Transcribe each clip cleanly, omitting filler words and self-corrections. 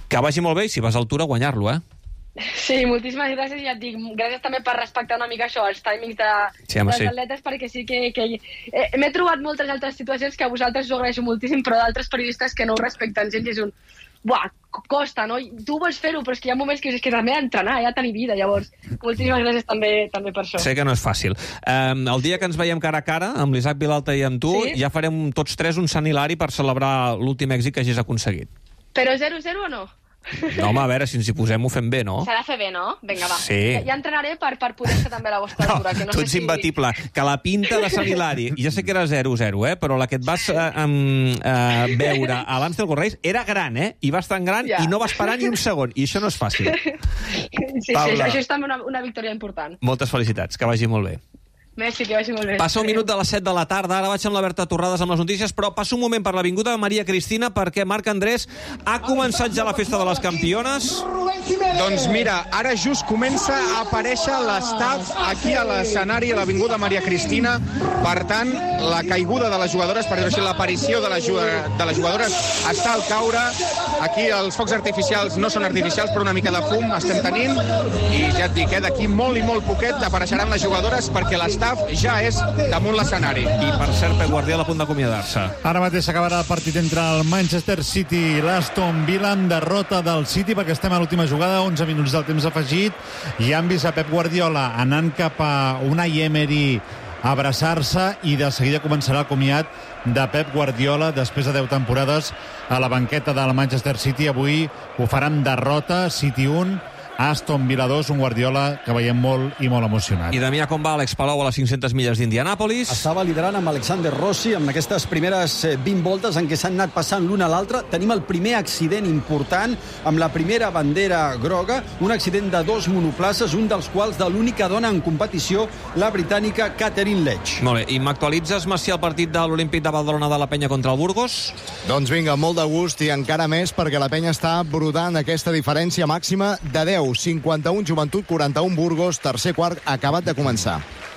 Que vagi molt bé i si vas a altura guanyar-lo, Sí, moltíssimes gràcies, ja et dic, gràcies també per respectar una mica això, els timings dels atletes, perquè sí que m'he trobat moltes altres situacions que a vosaltres us ho agraeixo moltíssim, però d'altres periodistes que no ho respecten gens, i és un... Buah, costa, no? Tu vols fer-ho, però és que hi ha moments que és que també he d'entrenar, ja tenir vida, llavors moltíssimes gràcies també per això. Sé que no és fàcil. El dia que ens veiem cara a cara, amb l'Isaac Vilalta i amb tu, ja farem tots tres un Sant Hilari per celebrar l'últim èxit que hagis aconseguit. Però 0-0 o no? No, home, a veure, si ens hi posem ho fem bé, no? S'ha de fer bé, no? Vinga, va. Sí. Ja entrenaré per poder fer també la vostra altura. No, tu ets imbatible. Que la pinta de Sant Hilari, ja sé que era 0-0, però la que et vas veure a l'Amstel Gold Race era gran, I vas tan gran i no vas parar ni un segon. I això no és fàcil. Sí, això és també una victòria important. Moltes felicitats, que vagi molt bé. Merci, que vagi molt bé. Passa un minut de les 7 de la tarda, ara vaig amb la Berta Torrades amb les notícies, però passo un moment per l'Avinguda de Maria Cristina perquè Marc Andrés ha començat ja la festa de les campiones. Doncs mira, ara just comença a aparèixer l'estaf aquí a l'escenari a l'Avinguda Maria Cristina. Per tant, la caiguda de les jugadores, per dir-ho així, l'aparició de les jugadores està al caure. Aquí els focs artificials no són artificials, però una mica de fum estem tenint. I ja et dic, d'aquí molt i molt poquet apareixeran les jugadores perquè l'estaf ja és damunt l'escenari. I per cert, Pep Guardiola a punt d'acomiadar-se. Ara mateix s'acabarà el partit entre el Manchester City i l'Aston Villa, amb derrota del City perquè estem a l'última jugada, 11 minuts del temps afegit, i han vist a Pep Guardiola anant cap a Unai Emery a abraçar-se, i de seguida començarà el comiat de Pep Guardiola després de 10 temporades a la banqueta del Manchester City. Avui ho farà amb derrota, City 1, Aston Villa 2, un Guardiola que veiem molt i molt emocionat. I Damià, com va Àlex Palau a les 500 milles d'Indianàpolis? Estava liderant amb Alexander Rossi amb aquestes primeres 20 voltes en què s'han anat passant l'una a l'altra. Tenim el primer accident important amb la primera bandera groga, un accident de 2 monoplaces, un dels quals de l'única dona en competició, la britànica Catherine Ledge. Molt bé, i m'actualitzes, Macià, el partit de l'Olímpic de Badalona de la Penya contra el Burgos? Doncs vinga, molt de gust i encara més perquè la Penya està brodant aquesta diferència màxima de 10. 51 Joventut, 41 Burgos, tercer quart acabat de començar.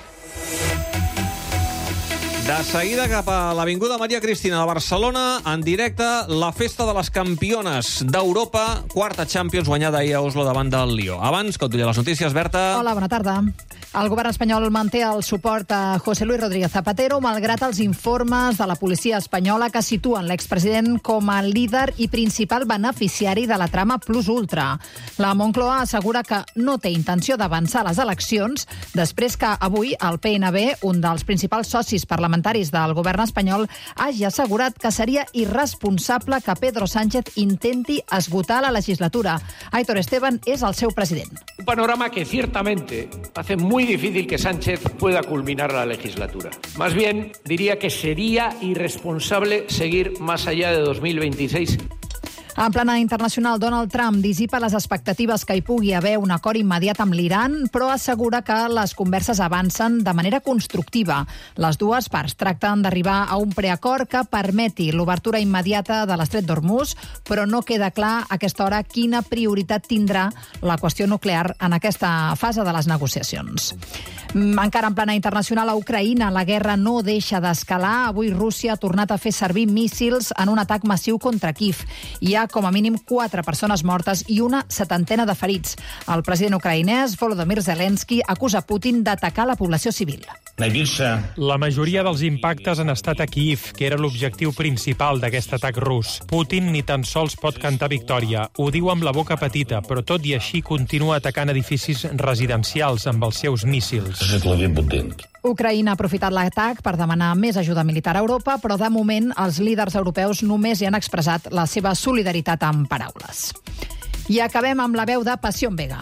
De seguida cap a l'Avinguda Maria Cristina de Barcelona, en directe, la festa de les campiones d'Europa, quarta Champions guanyada ahir a Oslo davant del Lió. Abans, que et duia les notícies, Berta. Hola, bona tarda. El govern espanyol manté el suport a José Luis Rodríguez Zapatero, malgrat els informes de la policia espanyola que situen l'expresident com a líder i principal beneficiari de la trama Plus Ultra. La Moncloa assegura que no té intenció d'avançar les eleccions després que avui el PNB, un dels principals socis parlamentaris del govern espanyol, hagi assegurat que seria irresponsable que Pedro Sánchez intenti esgotar la legislatura. Aitor Esteban és el seu president. Un panorama que ciertamente hace muy difícil que Sánchez pueda culminar la legislatura. Más bien, diría que sería irresponsable seguir más allá de 2026. En plana internacional, Donald Trump dissipa les expectatives que hi pugui haver un acord immediat amb l'Iran, però assegura que les converses avancen de manera constructiva. Les dues parts tracten d'arribar a un preacord que permeti l'obertura immediata de l'estret d'Hormuz, però no queda clar a aquesta hora quina prioritat tindrà la qüestió nuclear en aquesta fase de les negociacions. Encara en plana internacional, a Ucraïna la guerra no deixa d'escalar. Avui Rússia ha tornat a fer servir míssils en un atac massiu contra Kíev. Hi ha com a mínim 4 persones mortes i una 70 de ferits. El president ucraïnès, Volodymyr Zelensky, acusa Putin d'atacar la població civil. La majoria dels impactes han estat a Kíev, que era l'objectiu principal d'aquest atac rus. Putin ni tan sols pot cantar victòria. Ho diu amb la boca petita, però tot i així continua atacant edificis residencials amb els seus míssils. Ucraïna ha aprofitat l'atac per demanar més ajuda militar a Europa, però de moment els líders europeus només hi han expressat la seva solidaritat amb paraules. I acabem amb la veu de Passion Vega.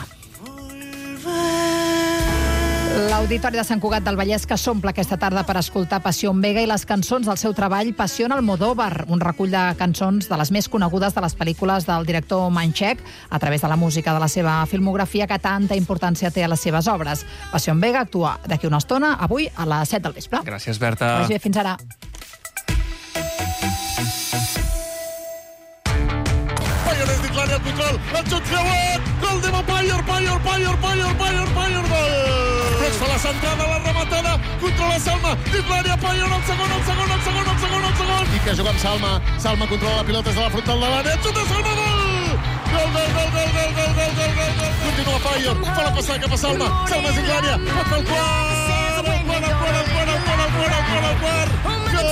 L'Auditori de Sant Cugat del Vallès que s'omple aquesta tarda per escoltar Passion Vega i les cançons del seu treball Passion Almodóvar, un recull de cançons de les més conegudes de les pel·lícules del director manxec a través de la música de la seva filmografia que tanta importància té a les seves obres. Passion Vega actua d'aquí una estona, avui a les 7 del vespre. Gràcies, Berta. Vagi bé, fins ara. L'àrea al control, el xut creuat, gol de Maguire, gol! Es fa la centrada, la rematada, controla Salma, dins l'àrea, Payer, el segon! I que juga amb Salma controla la pilota des de la frontal de l'àrea, xuta Salma, gol! Gol Payor, fa la passada cap a Salma és Iglària, pot fer el quart, el quart, gol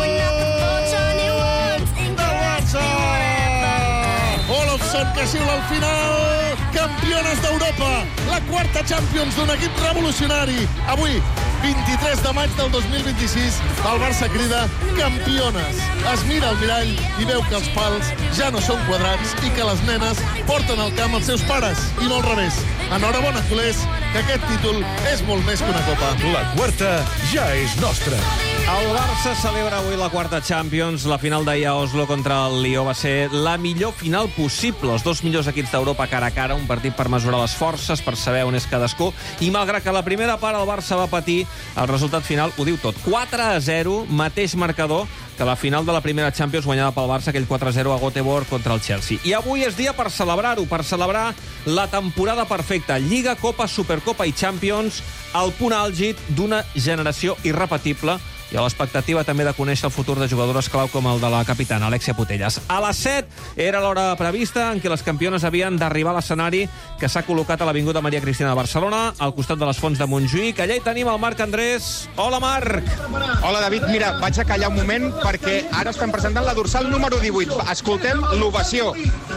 del Barça! Olofsson, que xiula al final, campiones d'Europa, la quarta Champions d'un equip revolucionari. Avui, 23 de maig del 2026, el Barça crida campiones. Es mira al mirall i veu que els pals ja no són quadrats i que les nenes porten al camp els seus pares, i no al revés. Enhorabona, culers, que aquest títol és molt més que una copa. La quarta ja és nostra. El Barça celebra avui la quarta Champions. La final d'ahir a Oslo contra el Lió va ser la millor final possible. Els dos millors equips d'Europa cara a cara, un partit per mesurar les forces, per saber on és cadascú, i malgrat que la primera part el Barça va patir, el resultat final ho diu tot. 4-0, mateix marcador que la final de la primera Champions guanyada pel Barça, aquell 4-0 a Göteborg contra el Chelsea. I avui és dia per celebrar-ho, per celebrar la temporada perfecta. Lliga, Copa, Supercopa i Champions, el punt àlgid d'una generació irrepetible, i a l'expectativa també de conèixer el futur de jugadores clau com el de la capitana, Alexia Putellas. A les 7 era l'hora prevista en què les campiones havien d'arribar a l'escenari que s'ha col·locat a l'Avinguda Maria Cristina de Barcelona, al costat de les Fonts de Montjuïc. Allà hi tenim el Marc Andrés. Hola, Marc! Hola, David. Mira, vaig a callar un moment perquè ara estan presentant la dorsal número 18. Escoltem l'ovació.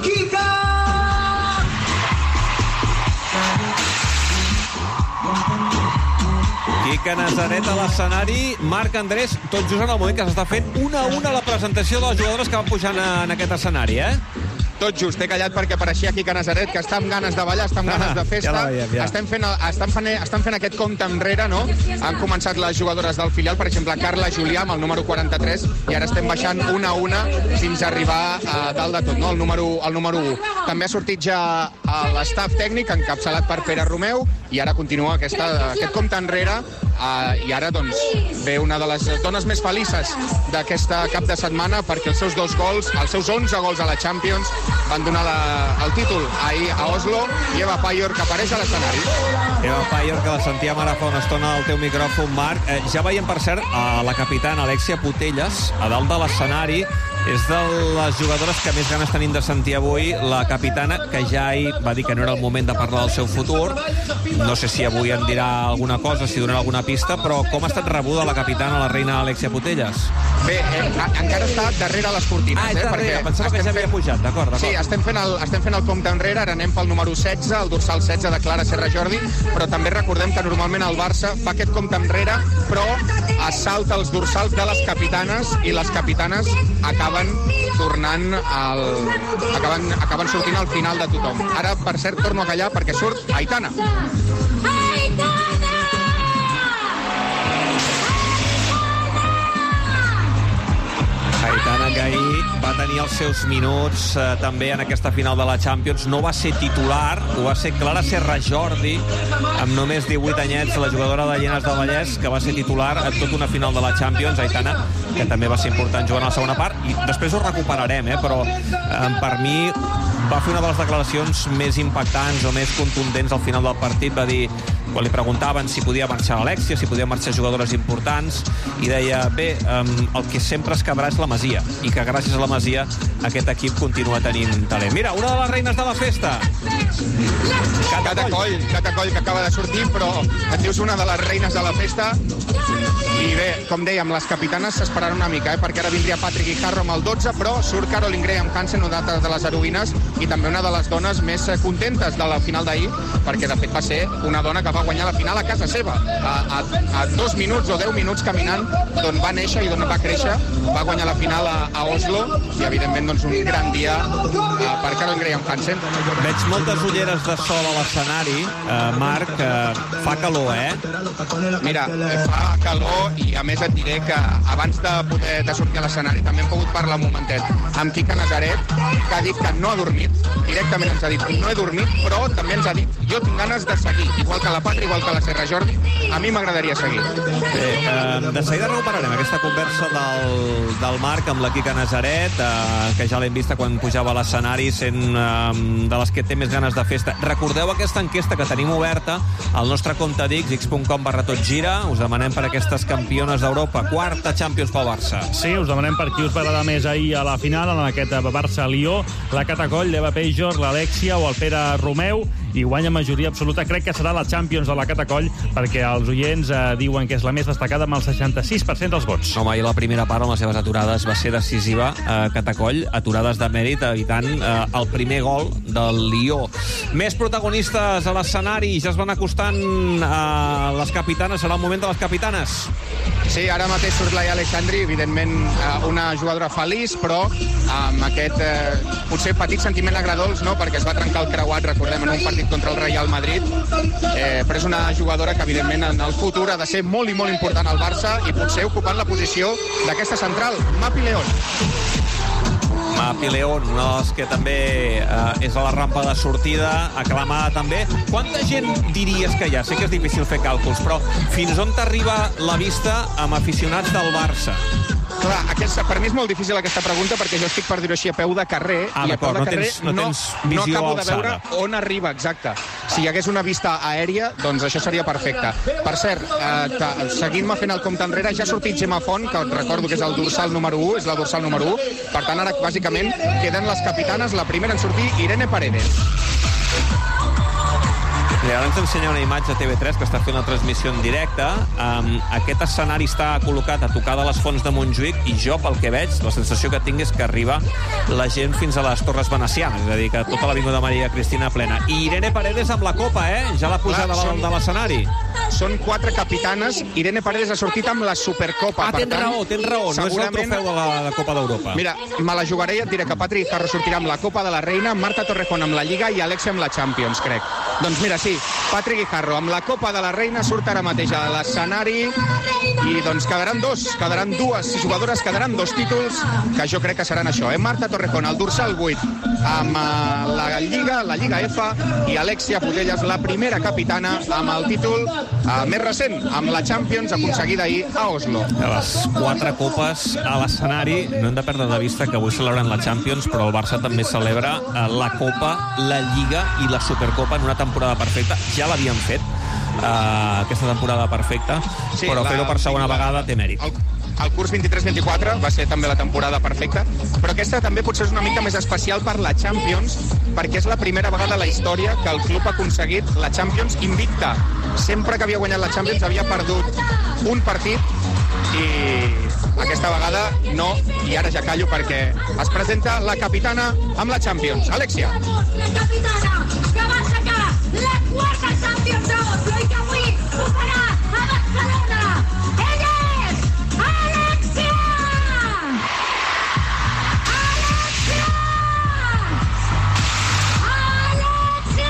Quica Nazaret a l'escenari. Marc Andrés, tot just en el moment que s'està fent una a una la presentació de les jugadores que van pujant en aquest escenari, Tot just, he callat perquè apareixia Quica Nazaret, que està amb ganes de ballar, està amb ganes de festa. Ja la veiem, ja. Estan fent aquest compte enrere, no? Han començat les jugadores del filial, per exemple, Carla Julià, amb el número 43, i ara estem baixant una a una fins a arribar a dalt de tot, no? El número 1. També ha sortit ja l'estaf tècnic, encapçalat per Pere Romeu, i ara continua aquest compte enrere, i ara, doncs, ve una de les dones més felices d'aquesta cap de setmana, perquè els seus 2 gols, els seus 11 gols a la Champions, van donar el títol ahir a Oslo, i Eva Payor, que apareix a l'escenari. Eva Payor, que la sentíem ara fa una estona al teu micròfon, Marc. Ja veiem, per cert, a la capitana Alexia Putellas a dalt de l'escenari. És de les jugadores que més ganes tenim de sentir avui. La capitana, que ja ahir va dir que no era el moment de parlar del seu futur. No sé si avui en dirà alguna cosa, si donarà alguna pista, però com ha estat rebuda la capitana, la reina Alexia Putellas? Bé, encara està darrere les cortines. És darrere, pensava que ja havia pujat, d'acord. Sí, estem fent el compte enrere, ara anem pel número 16, el dorsal 16 de Clara Serra Jordi, però també recordem que normalment el Barça fa aquest compte enrere, però es salta els dorsals de les capitanes, i les capitanes acaben sortint al final de tothom. Ara, per cert, torno a callar perquè surt Aitana. Aitana, que ahir va tenir els seus minuts també en aquesta final de la Champions. No va ser titular, ho va ser Clara Serra Jordi, amb només 18 anyets, la jugadora de Llinars del Vallès, que va ser titular en tota una final de la Champions. Aitana, que també va ser important jugant a la segona part, i després ho recuperarem, però per mi va fer una de les declaracions més impactants o més contundents al final del partit. Va dir, quan li preguntaven si podia marxar Alexia, si podia marxar jugadores importants, i deia, bé, el que sempre es quedarà és la Masia, i que gràcies a la Masia aquest equip continua tenint talent. Mira, una de les reines de la festa. Catacoll, que acaba de sortir, però et dius una de les reines de la festa. I bé, com dèiem, les capitanes s'esperaran una mica, perquè ara vindria Patrick Guijarro amb el 12, però surt Caroline Graham Hansen, una de les heroïnes, i també una de les dones més contentes de la final d'ahir, perquè de fet va ser una dona que va guanyar la final a casa seva. A 2 minuts o 10 minuts caminant d'on va néixer i d'on va créixer, va guanyar la final a Oslo, i evidentment doncs, un gran dia per Caroline Graham Hansen. Veig moltes ulleres de sol a l'escenari, Marc, fa calor, Mira, fa calor, i a més et diré que abans de sortir a l'escenari també hem pogut parlar un momentet amb Quica Nazaret, que ha dit que no ha dormit, directament ens ha dit no he dormit, però també ens ha dit jo tinc ganes de seguir, igual que la Patra, igual que la Serra Jordi, a mi m'agradaria seguir. Bé, de seguida recuperarem aquesta conversa del Marc amb la Quica Nazaret, que ja l'hem vista quan pujava a l'escenari, sent de les que té més ganes de festa. Recordeu aquesta enquesta que tenim oberta al nostre compte d'X, x.com/totgira. Us demanem per aquestes campiones d'Europa. Quarta Champions pel Barça. Sí, us demanem per qui us va agradar més ahir a la final, en aquest Barça-Lió, la Cata Coll, l'Eva Pejos, l'Alexia o el Pere Romeu, i guanya majoria absoluta. Crec que serà la Champions de la Cata Coll, perquè els oients diuen que és la més destacada amb el 66% dels vots. Home, i la primera part amb les seves aturades va ser decisiva. Cata Coll, aturades de mèrit, evitant el primer gol del Lió. Més protagonistes a l'escenari, ja es van acostant a les capitanes. Serà el moment de les capitanes. Sí, ara mateix surt Laia Aleixandri, evidentment una jugadora feliç, però amb aquest potser petit sentiment agredolç, no? Perquè es va trencar el creuat, recordem, en un partit contra el Real Madrid, però és una jugadora que evidentment en el futur ha de ser molt i molt important al Barça i potser ocupant la posició d'aquesta central, Mapi León. Mapi León, una de les que també és a la rampa de sortida, aclamada també. Quanta gent diries que hi ha? Sé que és difícil fer càlculs, però fins on t'arriba la vista amb aficionats del Barça? Clar, per mi és molt difícil aquesta pregunta perquè jo estic, per dir-ho així, a peu de carrer i a peu de carrer no acabo de veure on arriba, exacte. Si hi hagués una vista aèria, doncs això seria perfecte. Per cert, seguint-me fent el compte enrere, ja ha sortit Gemma Font, que recordo que és el dorsal número 1, és la dorsal número 1. Per tant, ara, bàsicament, queden les capitanes. La primera en sortir, Irene Paredes. Ara ens ensenya una imatge a TV3 que està fent una transmissió en directe. Aquest escenari està col·locat a tocar de les Fonts de Montjuïc i jo, pel que veig, la sensació que tinc és que arriba la gent fins a les Torres Venecianes, és a dir, que tota l'Avinguda Maria Cristina plena. I Irene Paredes amb la copa, ja l'ha posat de l'escenari. Són 4 capitanes. Irene Paredes ha sortit amb la Supercopa. Tens raó. No és el trofeu de la Copa d'Europa. Mira, me la jugaré i et diré que Patrick Jarro sortirà amb la Copa de la Reina, Marta Torrejón amb la Lliga i Alexia amb la Champions, crec. Doncs mira, sí, Patrick Guijarro amb la Copa de la Reina surt ara mateix a l'escenari i doncs quedaran dues jugadores, quedaran 2 títols que jo crec que seran això, Marta Torrejón, el dorsal 8 amb la Lliga F, i Alexia Putellas, la primera capitana amb el títol més recent, amb la Champions aconseguida ahir a Oslo. Les 4 copes a l'escenari, no hem de perdre de vista que avui celebren la Champions, però el Barça també celebra la Copa, la Lliga i la Supercopa en una temporada perfecta. Ja l'havien fet, aquesta temporada perfecta, sí, però fer-ho per segona vegada té mèrit. El curs 23-24 va ser també la temporada perfecta, però aquesta també potser és una mica més especial per la Champions, perquè és la primera vegada a la història que el club ha aconseguit la Champions invicta. Sempre que havia guanyat la Champions havia perdut un partit i aquesta vegada no, i ara ja callo perquè es presenta la capitana amb la Champions, Alexia. La capitana que va aixecar la 4a Champions d'Oslo i que avui ho farà a Barcelona. Ella és Alexia! Alexia! Alexia!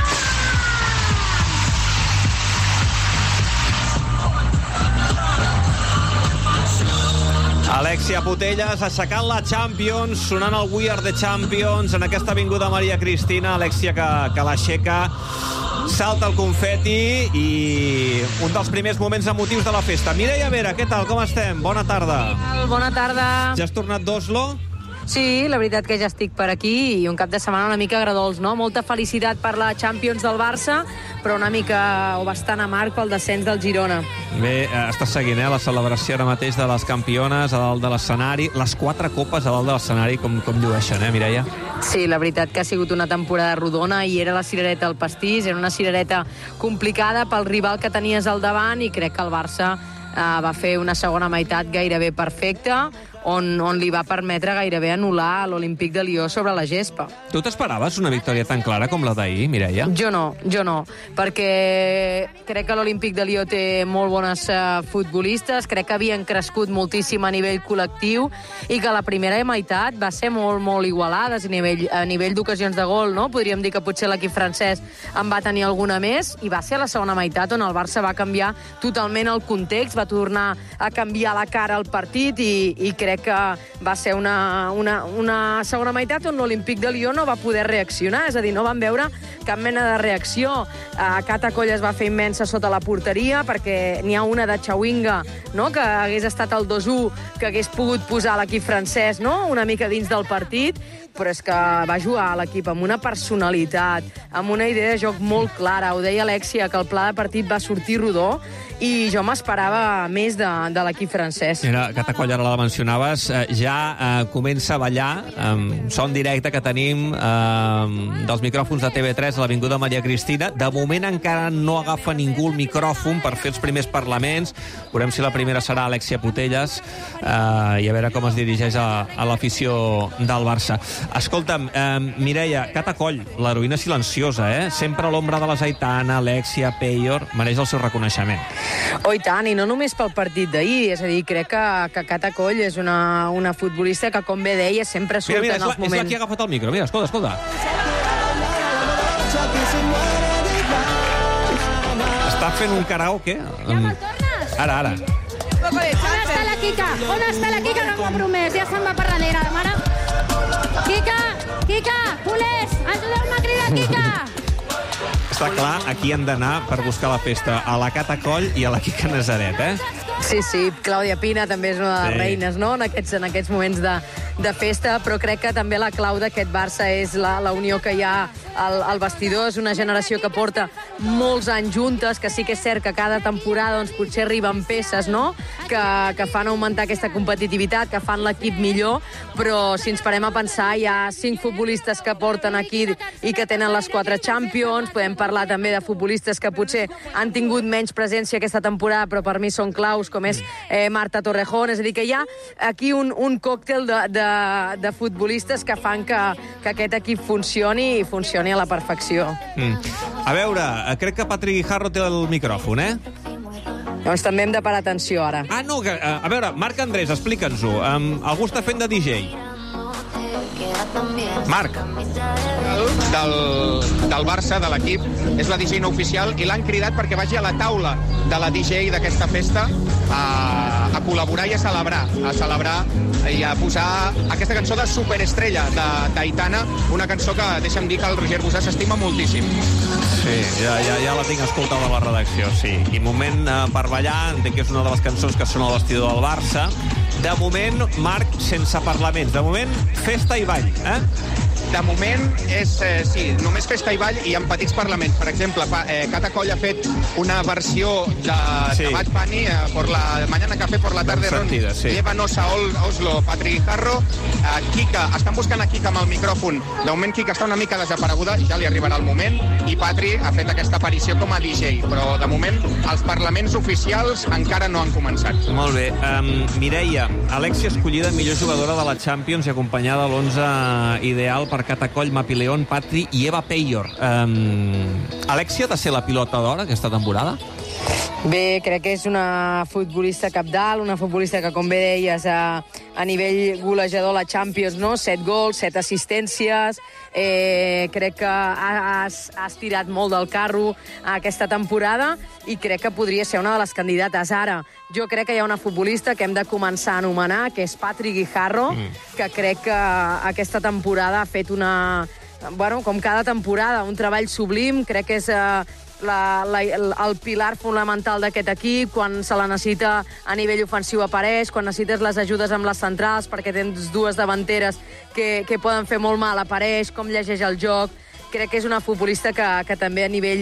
Alexia Putellas aixecant la Champions, sonant el We Are the Champions en aquesta avinguda Maria Cristina. Alexia que l'aixeca, salta el confeti i un dels primers moments emotius de la festa. Mireia Vera, què tal, com estem? Bona tarda. Bona tarda. Ja has tornat d'Oslo? Sí, la veritat que ja estic per aquí i un cap de setmana una mica agradolç, no? Molta felicitat per la Champions del Barça, però una mica o bastant amarg pel descens del Girona. Bé, estàs seguint la celebració ara mateix de les campiones a dalt de l'escenari, les 4 copes a dalt de l'escenari, com llueixen, Mireia? Sí, la veritat que ha sigut una temporada rodona i era la cirereta al pastís, era una cirereta complicada pel rival que tenies al davant i crec que el Barça va fer una segona meitat gairebé perfecta, on li va permetre gairebé anul·lar l'Olímpic de Lió sobre la gespa. Tu t'esperaves una victòria tan clara com la d'ahir, Mireia? Jo no, perquè crec que l'Olímpic de Lió té molt bones futbolistes, crec que havien crescut moltíssim a nivell col·lectiu i que la primera meitat va ser molt, molt igualades a nivell d'ocasions de gol, no? Podríem dir que potser l'equip francès en va tenir alguna més i va ser a la segona meitat on el Barça va canviar totalment el context, va tornar a canviar la cara al partit i crec que va ser una segona meitat on l'Olímpic de Lió no va poder reaccionar, és a dir, no van veure cap mena de reacció. Cata Coll es va fer immensa sota la porteria perquè n'hi ha una de Chawinga, no?, que hagués estat el 2-1, que hagués pogut posar l'equip francès, no?, una mica dins del partit, però és que va jugar a l'equip amb una personalitat, amb una idea de joc molt clara. Ho deia Alexia, que el pla de partit va sortir rodó, i jo m'esperava més de l'equip francès. Mira, Cata Coll, ara la mencionaves, ja comença a ballar, son directe que tenim dels micròfons de TV3 a l'Avinguda Maria Cristina. De moment encara no agafa ningú el micròfon per fer els primers parlaments. Veurem si la primera serà Alexia Putellas i a veure com es dirigeix a l'afició del Barça. Escolta'm, Mireia, Cata Coll, l'heroïna silenciosa, sempre a l'ombra de les Aitana, Alexia, Peyor, mereix el seu reconeixement. Oh, i tant, i no només pel partit d'ahir, és a dir, crec que Cata Coll és una futbolista que, com bé deia, sempre surt en els moments... És la que ha agafat el micro, mira, escolta. Està fent un karaoke. Ja me'l tornes? Ara. On està la Quica? On està la Quica que m'ho ha promès? Ja se'n va per darrere, mare. Quica, culers, ajudeu-me a cridar Quica. Està clar, aquí hem d'anar per buscar la festa a la Cata Coll i a la Quica Nazaret, Sí, Clàudia Pina també és una de les reines, no?, en aquests moments de festa, però crec que també la clau d'aquest Barça és la unió que hi ha al vestidor. És una generació que porta molts anys juntes, que sí que és cert que cada temporada doncs, potser arriben peces, no?, que fan augmentar aquesta competitivitat, que fan l'equip millor, però si ens parem a pensar, hi ha 5 futbolistes que porten aquí i que tenen les 4 Champions. Podem parlar també de futbolistes que potser han tingut menys presència aquesta temporada, però per mi són claus, com és Marta Torrejón. És a dir, que hi ha aquí un còctel de futbolistes que fan que aquest equip funcioni i funcioni a la perfecció. A veure, crec que Patri Guijarro té el micròfon, Doncs també hem de parar atenció ara. No, a veure, Marc Andrés, explica'ns-ho. Algú està fent de DJ. Marc. Del Barça, de l'equip, és la DJ no oficial, i l'han cridat perquè vagi a la taula de la DJ d'aquesta festa a col·laborar i a celebrar i a posar aquesta cançó de Superestrella d'Aitana, una cançó que, deixa'm dir, que el Roger Busà s'estima moltíssim. Sí, ja la tinc escoltada a la redacció, sí. I moment per ballar, entenc que és una de les cançons que són al vestidor del Barça. De moment, Marc, sense parlaments. De moment, festa i ball, De moment és, només festa i ball i amb petits parlaments. Per exemple, Cata Coll ha fet una versió de Bad Bunny por la mañana café, por la tarde ron. Llévanos a Oslo, Patri Guijarro. Quica, estan buscant a Quica amb el micròfon. De moment Quica està una mica desapareguda, ja li arribarà el moment, i Patri ha fet aquesta aparició com a DJ, però de moment els parlaments oficials encara no han començat. Molt bé. Mireia, Alexia escollida millor jugadora de la Champions i acompanyada a l'11 ideal per Cata Coll, Mapi León, Patri i Eva Peyor. Alexia ha de ser la pilota d'or aquesta temporada? Bé, crec que és una futbolista cabdal, una futbolista que, com bé deies, a nivell golejador a la Champions, no? 7 gols, 7 assistències. Crec que has tirat molt del carro aquesta temporada i crec que podria ser una de les candidates. Ara, jo crec que hi ha una futbolista que hem de començar a anomenar, que és Patri Guijarro, que crec que aquesta temporada ha fet com cada temporada, un treball sublim. Crec que és el pilar fonamental d'aquest equip. Quan se la necessita a nivell ofensiu apareix, quan necessites les ajudes amb les centrals perquè tens dues davanteres que poden fer molt mal, apareix, com llegeix el joc. Crec que és una futbolista que també a nivell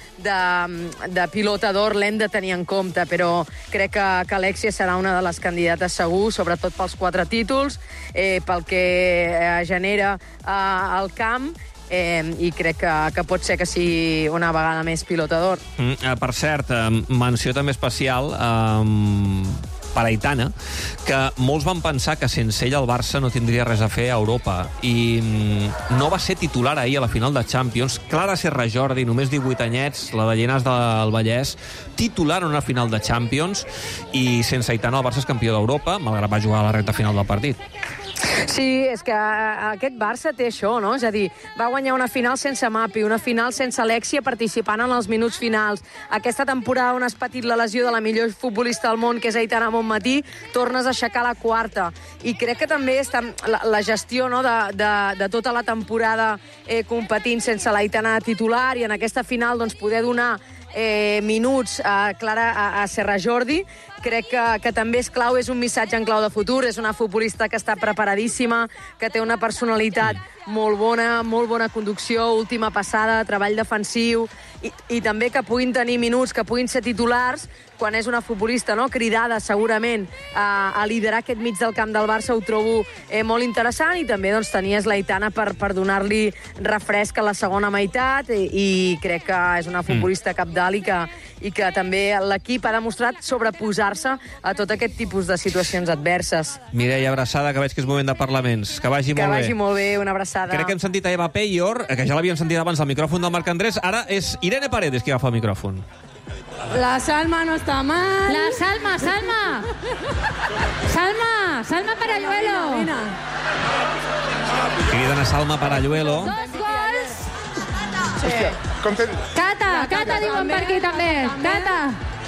de pilota d'or l'hem de tenir en compte, però crec que Alexia serà una de les candidates segur, sobretot pels 4 títols, pel que genera al camp, i crec que pot ser que sigui una vegada més pilota d'or. Per cert, menció també especial per Aitana, que molts van pensar que sense ella el Barça no tindria res a fer a Europa, i no va ser titular ahir a la final de Champions. Clara Serra Jordi, només 18 anyets, la de Llinars del Vallès, titular en una final de Champions, i sense Aitana el Barça és campió d'Europa, malgrat va jugar a la recta final del partit. Sí, és que aquest Barça té això, no? És a dir, va guanyar una final sense Mapi, una final sense Alexia participant en els minuts finals. Aquesta temporada on has patit la lesió de la millor futbolista del món, que és Aitana Bonmatí, tornes a aixecar la 4. I crec que també està la gestió, no, de tota la temporada competint sense l'Aitana titular, i en aquesta final doncs, poder donar minuts a Serra Jordi, crec que també és clau, és un missatge en clau de futur, és una futbolista que està preparadíssima, que té una personalitat molt bona conducció, última passada, treball defensiu, i també que puguin tenir minuts, que puguin ser titulars, quan és una futbolista cridada segurament a liderar aquest mig del camp del Barça, ho trobo molt interessant, i també tenir l'Aitana per donar-li refresc a la segona meitat, i crec que és una futbolista cabdal i que també l'equip ha demostrat sobreposar-se a tot aquest tipus de situacions adverses. Mireia, abraçada, que veig que és moment de parlaments. Que vagi molt bé. Que vagi molt bé, una abraçada. Crec que hem sentit a Eva Peyor, que ja l'havíem sentit abans al micròfon del Marc Andrés. Ara és Irene Paredes qui agafa el micròfon. La Salma no está mal. La Salma. Salma Paralluelo. Criden a Salma Paralluelo. 2 gols. Cata diuen per aquí també. Cata.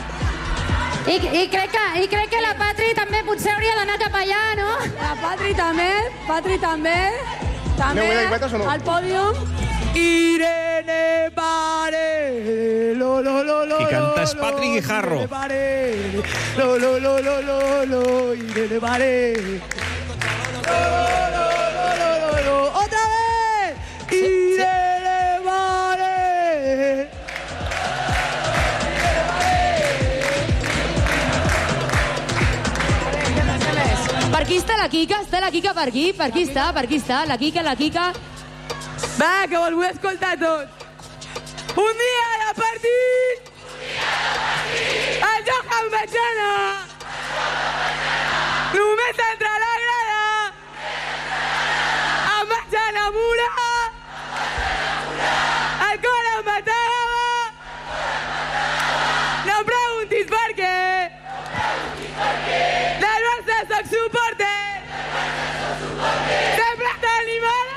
I crec que la Patri també potser hauria d'anar cap allà, no? La Patri també. Al pòdium. Irene Paredes. Qui canta és Patri Guijarro. Irene Paredes. Otra vez. Irene Paredes. Per aquí està la Quica? Està la Quica per aquí? Per aquí està. La Quica. Va, que vol vull escoltar tot. Un dia de partit. El Johan Batxana. Només entra a la grada. Em vaig enamorar. El cor em batava. No em preguntis per què. Del Barça soc suporter. Sempre t'animant.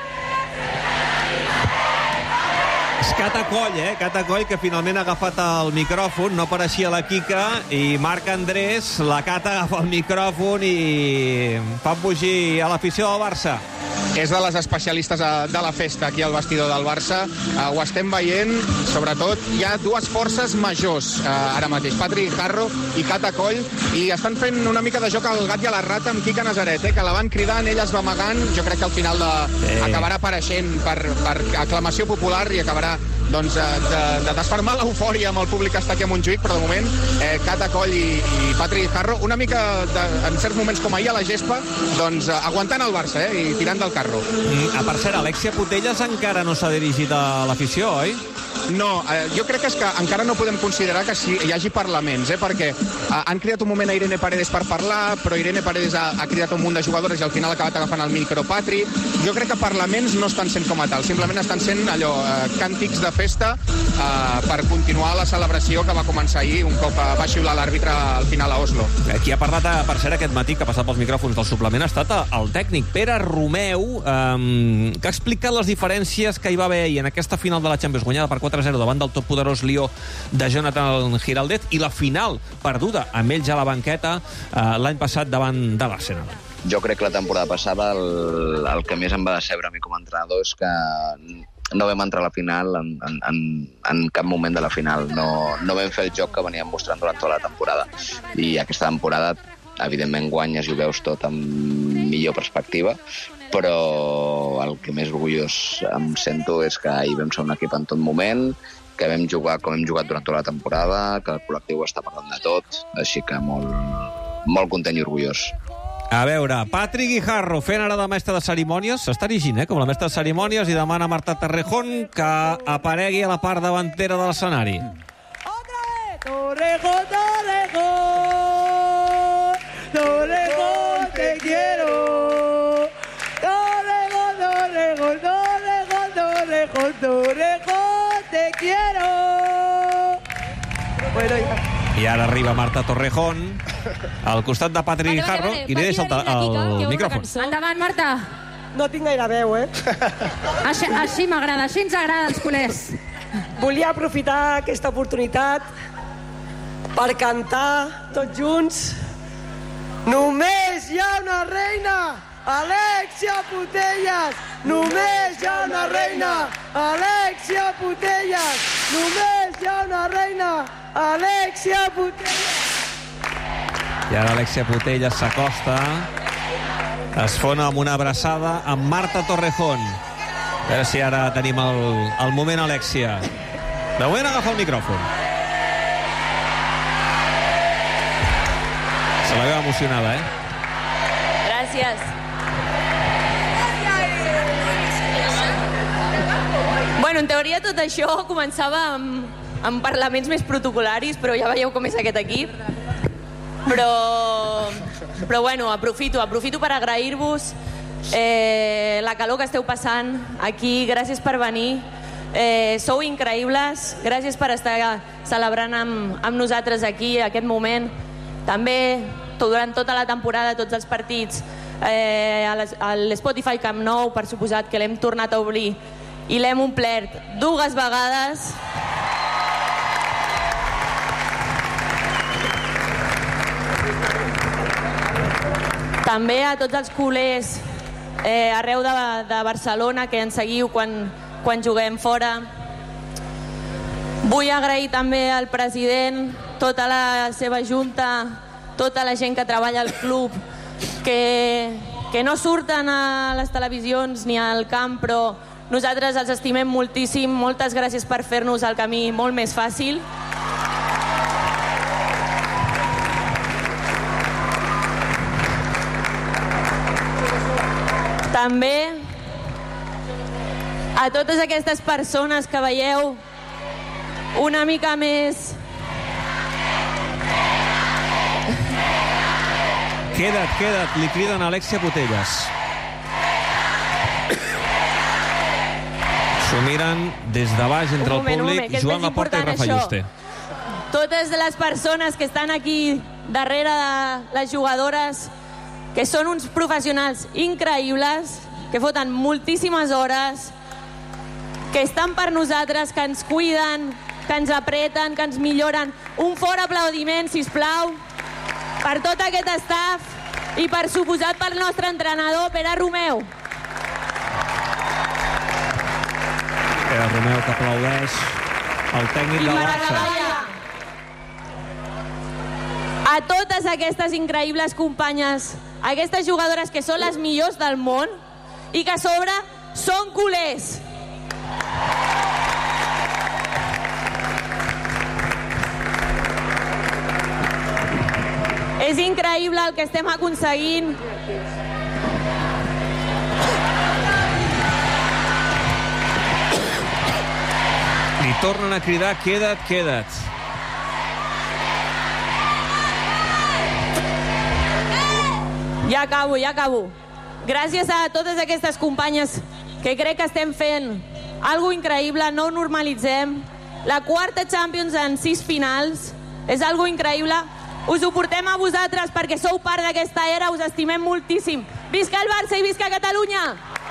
Cata Coll, que finalment ha agafat el micròfon, no apareixia la Quica, i Marc Andrés, la Cata agafa el micròfon i fa fugir a l'afició del Barça. És de les especialistes de la festa aquí al vestidor del Barça. Ho estem veient, sobretot hi ha dues forces majors ara mateix, Patri Guijarro i Cata Coll, i estan fent una mica de joc al gat i a la rata amb Quica Nazaret, que la van cridant, ella es va amagant. Jo crec que al final acabarà apareixent per aclamació popular i acabarà de desfermar l'eufòria amb el públic que està aquí a Montjuïc, però de moment Cata Coll i Patri Guijarro una mica en certs moments com ahir a la gespa, aguantant el Barça i tirant del carro. Per cert, Alexia Putellas encara no s'ha dirigit a l'afició, oi? No, jo crec que és que encara no podem considerar que hi hagi parlaments, perquè han cridat un moment a Irene Paredes per parlar, però Irene Paredes ha cridat un munt de jugadores i al final ha acabat agafant el micro Patri. Jo crec que parlaments no estan sent com a tal, simplement estan sent càntics de festa per continuar la celebració que va començar ahir un cop va xiular l'àrbitre al final a Oslo. Qui ha parlat, per cert, aquest matí, que ha passat pels micròfons del suplement, ha estat el tècnic Pere Romeu, que ha explicat les diferències que hi va haver ahir en aquesta final de la Champions, guanyada per 4-0 davant del toppoderós Lió de Jonathan Giraldez, i la final perduda amb ell ja a la banqueta l'any passat davant de l'Arsenal. Jo crec que la temporada passada el que més em va decebre a mi com a entrenador és que no vam entrar a la final en cap moment de la final. No vam fer el joc que veníem mostrant durant tota la temporada. I aquesta temporada, evidentment, guanyes i ho veus tot amb millor perspectiva, però el que més orgullós em sento és que ahir vam ser un equip en tot moment, que vam jugar com hem jugat durant tota la temporada, que el col·lectiu està parlant de tot, així que molt content i orgullós. A veure, Patri Guijarro fent ara de mestre de cerimònies, s'està erigint, com la mestra de cerimònies, i demana a Marta Torrejón que aparegui a la part davantera de l'escenari. Torrejón, Torrejón, Torrejón, te quiero. Torrejón, Torrejón, Torrejón, Torrejón, Torrejón, te quiero. Bueno, ja. I ara arriba Marta Torrejón al costat de Patri Guijarro i li deixa el micròfon. Endavant, Marta. No tinc gaire veu, Així m'agrada, així ens agrada els culers. Volia aprofitar aquesta oportunitat per cantar tots junts. Només hi ha una reina, Alexia Putellas. Només hi ha una reina, Alexia Putellas. Només hi ha una reina, Alexia Putellas. I ara Alexia Putellas s'acosta, es fona amb una abraçada amb Marta Torrejón. A veure si ara tenim el moment, Alexia. De moment agafa el micròfon. Se la veu emocionada, Gràcies. Bueno, en teoria tot això començava amb parlaments més protocolaris, però ja veieu com és aquest equip. Però bueno, aprofito per agrair-vos la calor que esteu passant aquí. Gràcies per venir. Sou increïbles. Gràcies per estar celebrant amb nosaltres aquí aquest moment. També durant tota la temporada, tots els partits, a l'Spotify Camp Nou, per suposat, que l'hem tornat a obrir i l'hem omplert 2 vegades. També a tots els culers arreu de Barcelona que ens seguiu quan juguem fora. Vull agrair també al president, tota la seva junta, tota la gent que treballa al club, que no surten a les televisions ni al camp, però nosaltres els estimem moltíssim. Moltes gràcies per fer-nos el camí molt més fàcil. També a totes aquestes persones que veieu una mica més... Queda't, li criden a Alexia Putellas. S'ho miren des de baix entre el públic, Joan Laporta i Rafa Juste. Totes les persones que estan aquí darrere de les jugadores, que són uns professionals increïbles, que foten moltíssimes hores, que estan per nosaltres, que ens cuiden, que ens apreten, que ens milloren. Un fort aplaudiment, sisplau, per tot aquest staff i per suposat pel nostre entrenador, Pere Romeu. Pere Romeu, que aplaudeix el tècnic del Barça. A totes aquestes increïbles companyes, aquestes jugadores que són les millors del món i que a sobre són culers. És increïble el que estem aconseguint. Li tornen a cridar, queda't. Ja acabo. Gràcies a totes aquestes companyes que crec que estem fent algo increïble, no ho normalitzem. La 4ª Champions en 6 finals és algo increïble. Us ho portem a vosaltres perquè sou part d'aquesta era, us estimem moltíssim. Visca el Barça i visca Catalunya!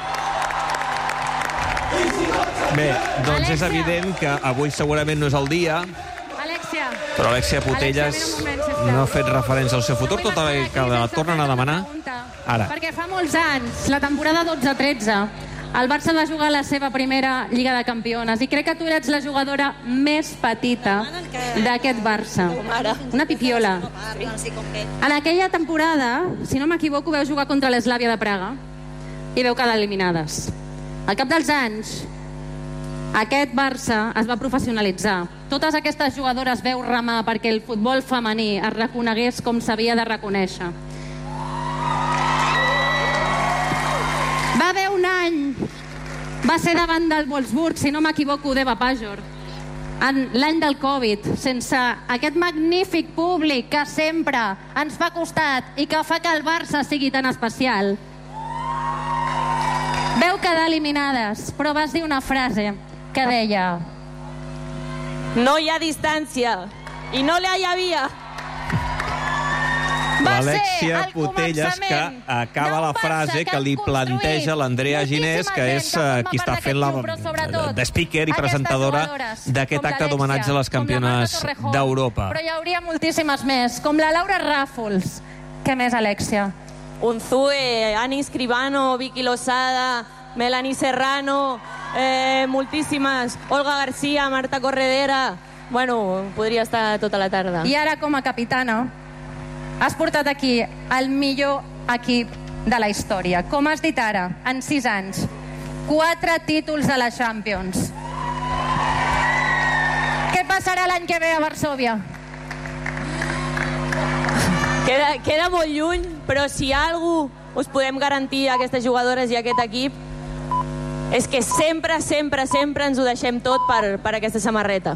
Bé, doncs és evident que avui segurament no és el dia, però Alexia Putellas no ha fet referència al seu futur, tot i que la tornen a demanar ara. Perquè fa molts anys, la temporada 12-13, el Barça va jugar la seva primera Lliga de Campiones i crec que tu eres la jugadora més petita d'aquest Barça. Una pipiola. En aquella temporada, si no m'equivoco, vau jugar contra l'Eslàvia de Praga i vau quedar eliminades. Al cap dels anys, aquest Barça es va professionalitzar. Totes aquestes jugadores veu remar perquè el futbol femení es reconegués com s'havia de reconèixer. Va haver un any, va ser davant del Wolfsburg, si no m'equivoco, d'Eva Pajor, en l'any del Covid, sense aquest magnífic públic que sempre ens fa costat i que fa que el Barça sigui tan especial. Veu quedar eliminades, però vas dir una frase que deia: no hi ha distància, i no la hi havia. L'Alexia Putellas, que acaba la frase que li planteja l'Andrea Ginés, que és qui està fent de speaker i presentadora d'aquest acte d'homenatge a les campiones d'Europa. Però hi hauria moltíssimes més, com la Laura Ràfols. Què més, Alexia? Unzue, Ani Escribano, Vicky Losada, Melanie Serrano, moltíssimes, Olga García, Marta Corredera. Bueno, podria estar tota la tarda. I ara, com a capitana, has portat aquí el millor equip de la història. Com has dit ara, en 6 anys, 4 títols de la Champions. Què passarà l'any que ve a Varsòvia? Queda molt lluny, però si algú us podem garantir a aquestes jugadores i a aquest equip és que sempre, sempre, sempre ens ho deixem tot per aquesta samarreta.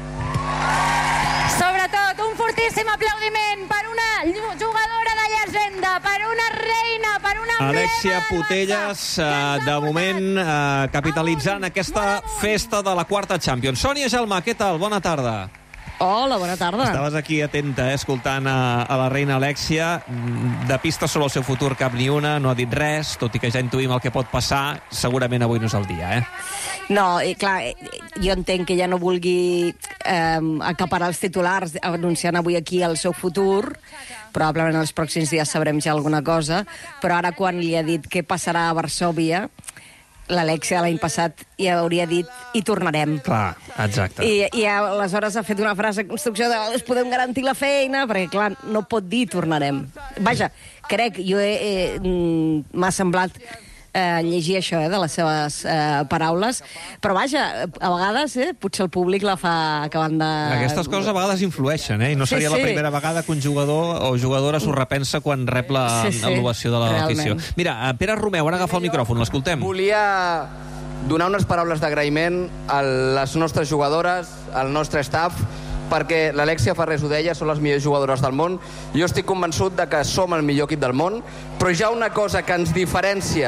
Sobretot, un fortíssim aplaudiment per una jugadora de llegenda, per una reina, per una emblema. Alexia Putellas, de moment, capitalitzant aquesta festa de la quarta Champions. Sònia Gelmà, què tal? Bona tarda. Hola, bona tarda. Estaves aquí atenta, escoltant a la reina Alexia. De pista sobre el seu futur cap ni una, no ha dit res, tot i que ja intuïm el que pot passar. Segurament avui no és el dia, No, i clar, jo entenc que ja no vulgui acaparar els titulars anunciant avui aquí el seu futur. Probablement els pròxims dies sabrem ja alguna cosa, però ara quan li ha dit què passarà a Varsòvia, l'Alexia l'any passat ja hauria dit i tornarem. Clar, exacte. I aleshores ha fet una frase de construcció de us podem garantir la feina, perquè clar, no pot dir tornarem. Vaja, crec, m'ha semblat llegir això de les seves paraules, però vaja, a vegades potser el públic la fa acabant de... Aquestes coses a vegades influeixen, i no seria la primera vegada que un jugador o jugadora s'ho repensa quan rep l'ovació de l'afició. Mira, Pere Romeu, ara agafa el micròfon, l'escoltem. Volia donar unes paraules d'agraïment a les nostres jugadores, al nostre staff, perquè l'Alexia Farrés ho deia, són les millors jugadores del món. Jo estic convençut de que som el millor equip del món, però hi ha una cosa que ens diferencia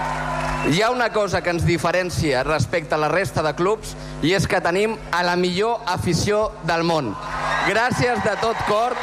respecte a la resta de clubs, i és que tenim a la millor afició del món. Gràcies de tot cor.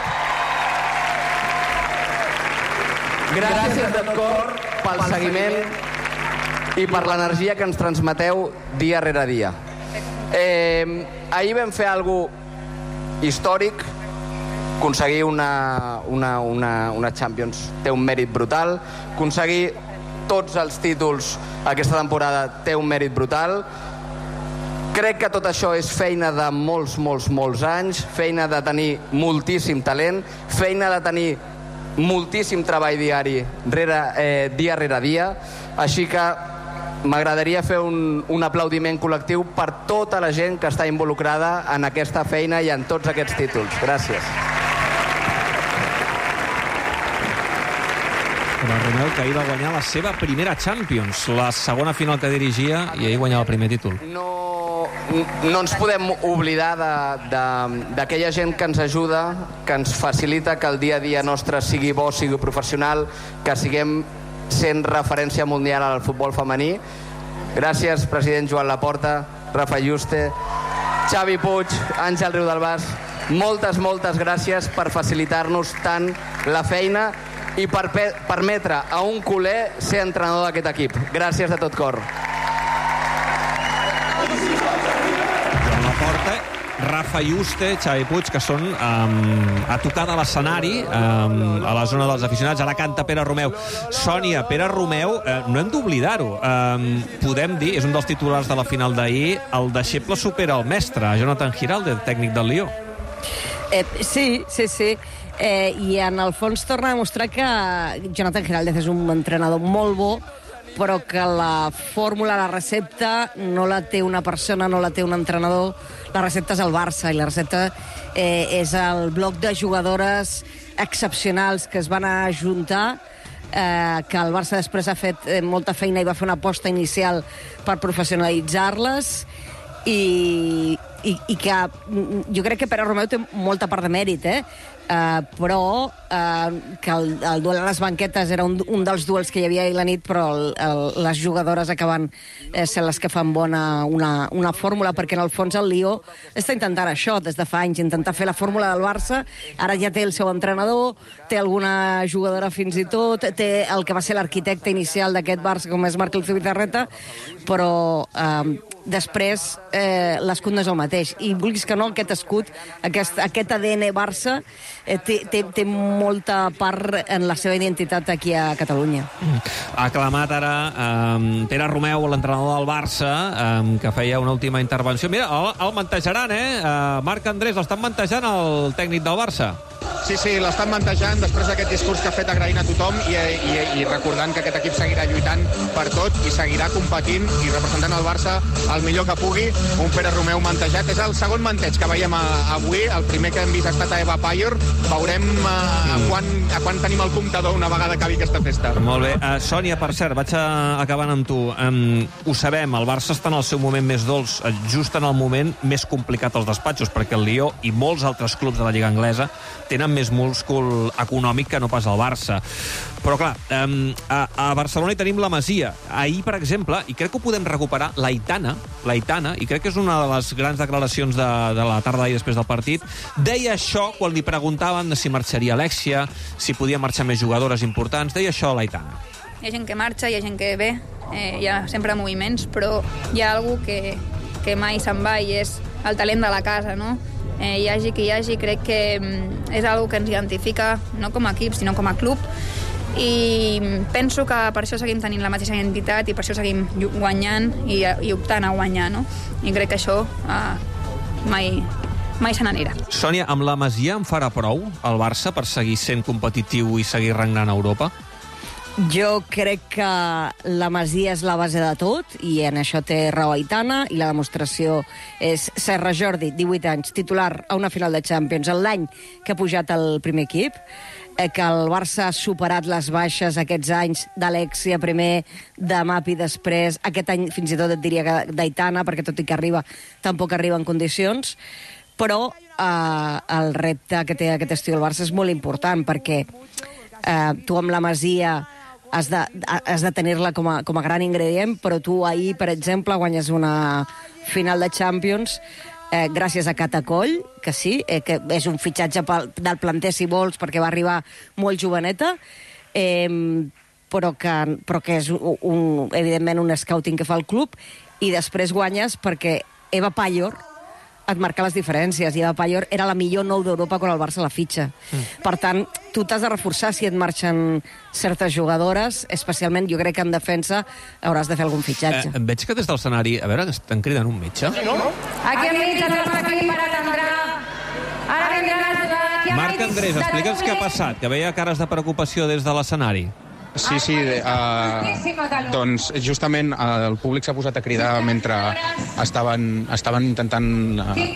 Gràcies de tot cor pel seguiment i per l'energia que ens transmeteu dia rere dia. Ahir vam fer alguna cosa històric, aconseguir una Champions té un mèrit brutal, aconseguir tots els títols aquesta temporada té un mèrit brutal. Crec que tot això és feina de molts anys, feina de tenir moltíssim talent, feina de tenir moltíssim treball diari dia rere dia, així que m'agradaria fer un aplaudiment col·lectiu per tota la gent que està involucrada en aquesta feina i en tots aquests títols. Gràcies. Romeu, que ahir va guanyar la seva primera Champions, la segona final que dirigia, i ahir guanyava el primer títol. No ens podem oblidar d'aquella gent que ens ajuda, que ens facilita que el dia a dia nostre sigui bo, sigui professional, que siguem sent referència mundial al futbol femení. Gràcies, president Joan Laporta, Rafa Juste, Xavi Puig, Àngel Riudelbas. Moltes gràcies per facilitar-nos tant la feina i per permetre a un culer ser entrenador d'aquest equip. Gràcies de tot cor. Joan Laporta, Rafa Juste, Xavi Puig, que són a tocar de l'escenari, a la zona dels aficionats. Ara canta Pere Romeu. Sònia, Pere Romeu, no hem d'oblidar-ho. Podem dir, és un dels titulars de la final d'ahir, el deixeble supera el mestre, Jonathan Giraldez, tècnic del Lió. Sí. I en el fons torna a demostrar que Jonathan Giraldez és un entrenador molt bo, però que la fórmula, la recepta, no la té una persona, no la té un entrenador. La recepta és el Barça, i la recepta és el bloc de jugadores excepcionals que es van ajuntar, que el Barça després ha fet molta feina i va fer una aposta inicial per professionalitzar-les, i que jo crec que Pere Romeu té molta part de mèrit, però que el duel a les banquetes era un dels duels que hi havia ahir la nit, però les jugadores acaben sent les que fan bona una fórmula, perquè en el fons el Lió està intentant això des de fa anys, intentar fer la fórmula del Barça. Ara ja té el seu entrenador, té alguna jugadora fins i tot, té el que va ser l'arquitecte inicial d'aquest Barça, com és Markel Zubizarreta, però després l'escut no és el mateix, i vulguis que no, aquest escut, aquest ADN Barça té molta part en la seva identitat aquí a Catalunya. Ha aclamat ara Pere Romeu, l'entrenador del Barça, que feia una última intervenció. Mira, el mantejaran, Marc Andrés, l'estan mantejant el tècnic del Barça. Sí, l'estan mantejant després d'aquest discurs que ha fet agraint a tothom i recordant que aquest equip seguirà lluitant per tot i seguirà competint i representant el Barça el millor que pugui. Un Pere Romeu mantejat. És el segon manteig que veiem avui. El primer que hem vist ha estat a Eva Payer. Veurem a quan tenim el comptador una vegada acabi aquesta festa. Molt bé. Sònia, per cert, vaig acabant amb tu. Ho sabem, el Barça està en el seu moment més dolç, just en el moment més complicat als despatxos, perquè el Lió i molts altres clubs de la Lliga Anglesa tenen més múscul econòmic que no pas el Barça. Però, clar, a Barcelona hi tenim la Masia. Ahir, per exemple, i crec que ho podem recuperar, l'Aitana, i crec que és una de les grans declaracions de la tarda d'ahir després del partit, deia això quan li preguntaven si marxaria Alexia, si podia marxar més jugadores importants, deia això a l'Aitana. Hi ha gent que marxa, hi ha gent que ve, hi ha sempre moviments, però hi ha algú que mai se'n va i és el talent de la casa, no? Hi hagi qui hi hagi, crec que és algo que ens identifica no com a equip, sinó com a club, i penso que per això seguim tenint la mateixa identitat i per això seguim guanyant i optant a guanyar, no? I crec que això mai se n'anirà. Sònia, amb la Masia en farà prou el Barça per seguir sent competitiu i seguir regnant a Europa? Jo crec que la Masia és la base de tot i en això té raó Aitana i la demostració és Serra Jordi, 18 anys, titular a una final de Champions, l'any que ha pujat al primer equip, que el Barça ha superat les baixes aquests anys d'Alexia primer, de Mapi després, aquest any fins i tot et diria que d'Aitana, perquè tot i que arriba, tampoc arriba en condicions, però el repte que té aquest estiu el Barça és molt important, perquè tu amb la Masia has de tenir-la com a gran ingredient, però tu ahir, per exemple, guanyes una final de Champions gràcies a Catacoll, que sí, que és un fitxatge del planter, si vols, perquè va arribar molt joveneta, però que és evidentment un scouting que fa el club, i després guanyes perquè Eva Payer et marca les diferències, i Eva Payer era la millor 9 d'Europa quan el Barça la fitxa. Per tant, tu t'has de reforçar si et marxen certes jugadores, especialment jo crec que en defensa hauràs de fer algun fitxatge. Veig que des del escenari, a veure, estan cridant un metge. Aquí enmig, estamos aquí para atendre. Ara vindrà Marc Andrés, explica'ns què ha passat, que veia cares de preocupació des de l'escenari. Sí, doncs justament el públic s'ha posat a cridar mentre estaven intentant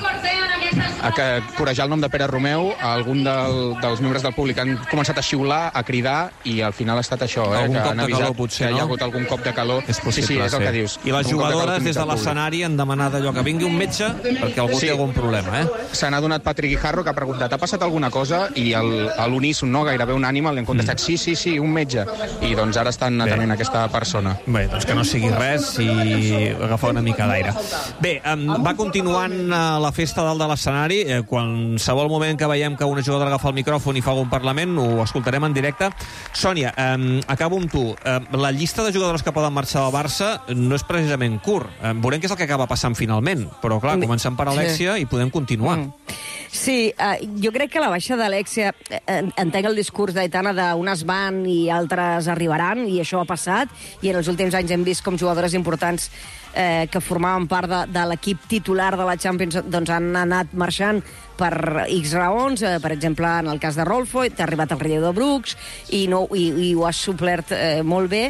corejar el nom de Pere Romeu. Algun dels membres del públic han començat a xiular, a cridar, i al final ha estat això. Algun cop de calor, potser, no? Hi ha hagut algun cop de calor. És possible, sí, és el que dius. I les jugadores des de l'escenari han demanat allò que vingui un metge perquè algú té algun problema, Se n'ha donat Patrick Guijarro, que ha preguntat ha passat alguna cosa, i a l'uníson, no, gairebé unànime, li han contestat sí, un metge. I doncs ara estan atenent aquesta persona. Bé, doncs que no sigui res i agafar una mica d'aire. Bé, va continuant la festa dalt de l'escenari. Qualsevol moment que veiem que una jugadora agafa el micròfon i fa algun parlament, ho escoltarem en directe. Sònia, acabo amb tu. La llista de jugadores que poden marxar del Barça no és precisament curt. Veurem què és el que acaba passant finalment. Però, clar, comencem per Alexia i podem continuar. Sí, jo crec que la baixa d'Alexia, entenc el discurs d'Aitana d'unes van i altres arribaran, i això ha passat, i en els últims anys hem vist com jugadores importants que formaven part de l'equip titular de la Champions doncs han anat marxant per X raons, per exemple, en el cas de Rolfo, t'ha arribat el relleu de Brooks i ho has suplert molt bé,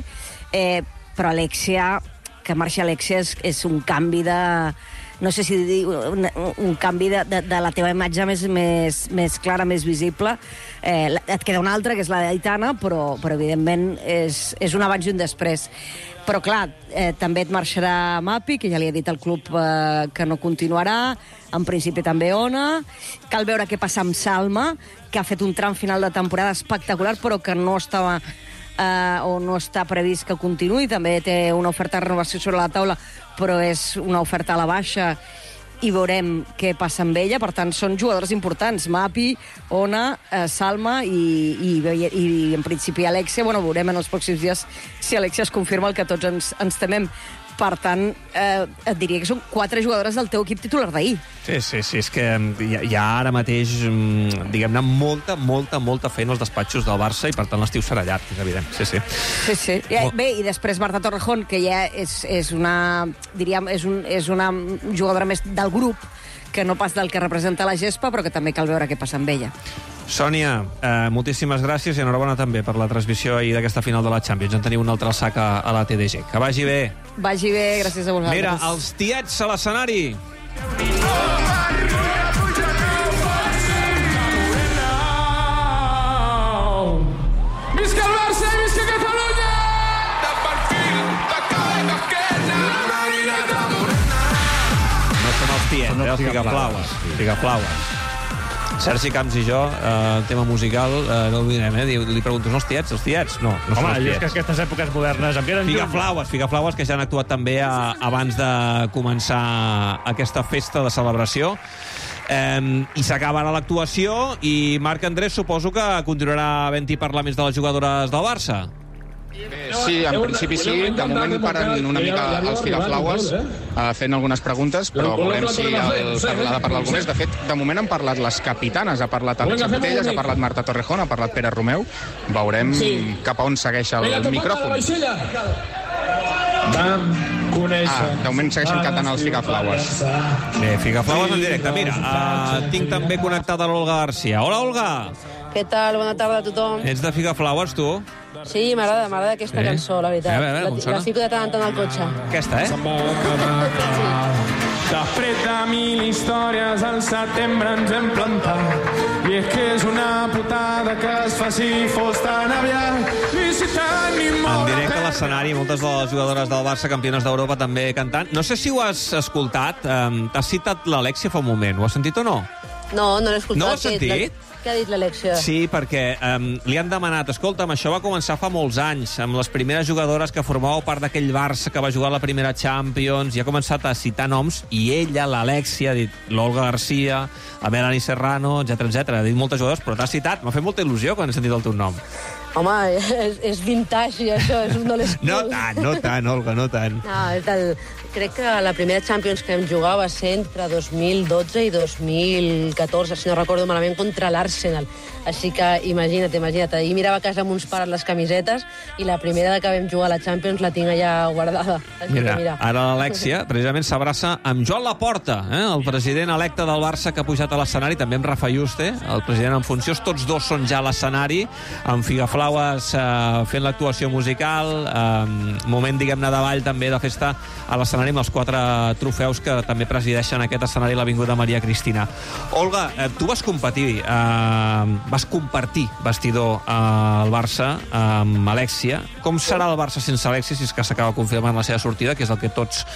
però Alexia, que marxi Alexia és un canvi de... no sé si dir un canvi de la teva imatge més clara, més visible. Et queda una altra, que és la d'Aitana, però evidentment és un abans i un després. Però clar, també et marxarà Mapi, que ja li ha dit al club que no continuarà, en principi també Ona. Cal veure què passa amb Salma, que ha fet un tram final de temporada espectacular, però que no estava o no està previst que continuï. També té una oferta de renovació sobre la taula, però és una oferta a la baixa, i veurem què passa amb ella. Per tant, són jugadores importants, Mapi, Ona, Salma i en principi Alexia. Bueno, veurem en els pròxims dies si Alexia es confirma el que tots ens temem. Per tant, et diria que són 4 jugadores del teu equip titular d'ahir. Sí, és que hi ha ara mateix, diguem-ne, molta feina als despatxos del Barça, i per tant l'estiu serà llarg, és evident. Sí. Bé, i després Marta Torrejón, que ja és una jugadora més del grup, que no pas del que representa la gespa, però que també cal veure què passa amb ella. Sònia, moltíssimes gràcies i enhorabona també per la transmissió ahir d'aquesta final de la Champions. En teniu un altre sac a la TDG. Que vagi bé. Vagi bé, gràcies a vosaltres. Mira, els tiets a l'escenari. Visca el Barça i visca Catalunya! De perfil, de cara d'esquena, No són els tiets, els picaflaues. Picaflaues. Sergi Camps i jo, el tema musical, no ho direm, li pregunto, són els tiets? Els tiets? No, no són els tiets. Home, és que aquestes èpoques modernes em queden Picaflaues, que ja han actuat també abans de començar aquesta festa de celebració. I s'acaba ara l'actuació i Marc Andrés suposo que continuarà havent-hi parlaments de les jugadores del Barça. Sí, en principi sí. De moment paren una mica els picaflaues fent algunes preguntes, però veurem si ha de parlar algú més. De fet, de moment han parlat les capitanes, ha parlat Àlex Putellas, ha parlat Marta Torrejón, ha parlat Pere Romeu. Veurem cap a on segueix el micròfon. De moment segueixen cantant els picaflaues. Bé, picaflaues en directe. Mira, tinc també connectada l'Olga Garcia. Hola, Olga! Què tal? Bona tarda a tothom. Ets de picaflaues, tu? Sí, m'agrada aquesta cançó, la veritat. A veure, com sona? La fico de tant en tant al cotxe. Aquesta, Després de 1000 històries al setembre ens hem plantat i és que és una putada que es faci fos tan aviat visitant i en directe a l'escenari, moltes de les jugadores del Barça, campiones d'Europa, també cantant. No sé si ho has escoltat, t'has citat l'Alexia fa un moment, ho has sentit o no? No, no l'he escoltat. No ho has sentit? Què ha dit l'Alexia? Sí, perquè li han demanat, escolta'm, això va començar fa molts anys, amb les primeres jugadores que formàveu part d'aquell Barça que va jugar a la primera Champions, i ha començat a citar noms, i ella, l'Alexia, ha dit l'Olga Garcia, la Melanie Serrano, etc. Ha dit moltes jugadores, però t'ha citat. M'ha fet molta il·lusió quan he sentit el teu nom. Home, és vintage, això, és un de les... No tant, Olga, no tant. No, crec que la primera Champions que vam jugar va ser entre 2012 i 2014, si no recordo malament, contra l'Arsenal. Així que imagina't. Ahir mirava a casa amb uns pares les camisetes i la primera que vam jugar a la Champions la tinc allà guardada. Mira, ara l'Alexia precisament s'abraça amb Joan Laporta, el president electe del Barça que ha pujat a l'escenari, també amb Rafa Juste, el president en funcions. Tots dos són ja a l'escenari, amb Figaflaues fent l'actuació musical, moment, diguem-ne, de ball també, de festa a l'escenari, amb els 4 trofeus que també presideixen aquest escenari a l'Avinguda Maria Cristina. Olga, tu vas competir, vas compartir vestidor al Barça amb Alexia. Com serà el Barça sense Alexia, si és que s'acaba confirmant la seva sortida, que és el que tots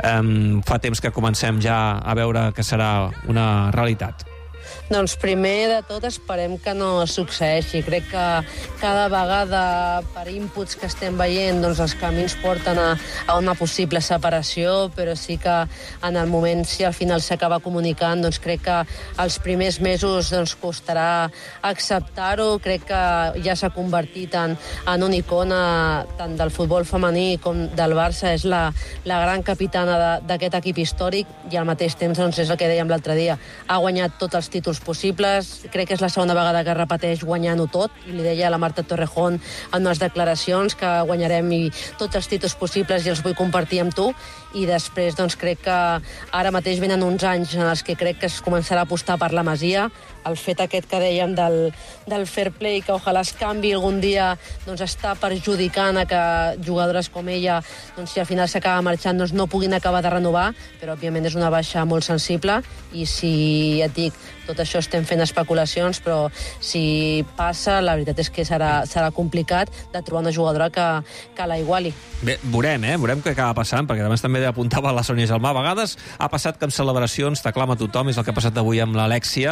fa temps que comencem ja a veure que serà una realitat? Doncs primer de tot esperem que no succeeixi. Crec que cada vegada per inputs que estem veient doncs els camins porten a una possible separació, però sí que en el moment, si al final s'acaba comunicant, doncs crec que els primers mesos doncs costarà acceptar-ho. Crec que ja s'ha convertit en una icona tant del futbol femení com del Barça. És la gran capitana d'aquest equip històric i al mateix temps doncs, és el que dèiem l'altre dia. Ha guanyat tots els títols possibles, crec que és la segona vegada que repeteix guanyant-ho tot, i li deia a la Marta Torrejón en unes declaracions que guanyarem tots els títols possibles i els vull compartir amb tu, i després doncs crec que ara mateix venen uns anys en els que crec que es començarà a apostar per la Masia. El fet aquest que dèiem del fair play, que ojalà es canvi algun dia, doncs està perjudicant a que jugadores com ella, doncs si al final s'acaba marxant, doncs no puguin acabar de renovar, però òbviament és una baixa molt sensible, i si et dic, tot això estem fent especulacions, però si passa, la veritat és que serà complicat de trobar una jugadora que la iguali. Bé, veurem què acaba passant, perquè a més també apuntava la Sònia Gelmà. A vegades ha passat que en celebracions t'aclama tothom, és el que ha passat avui amb l'Alexia,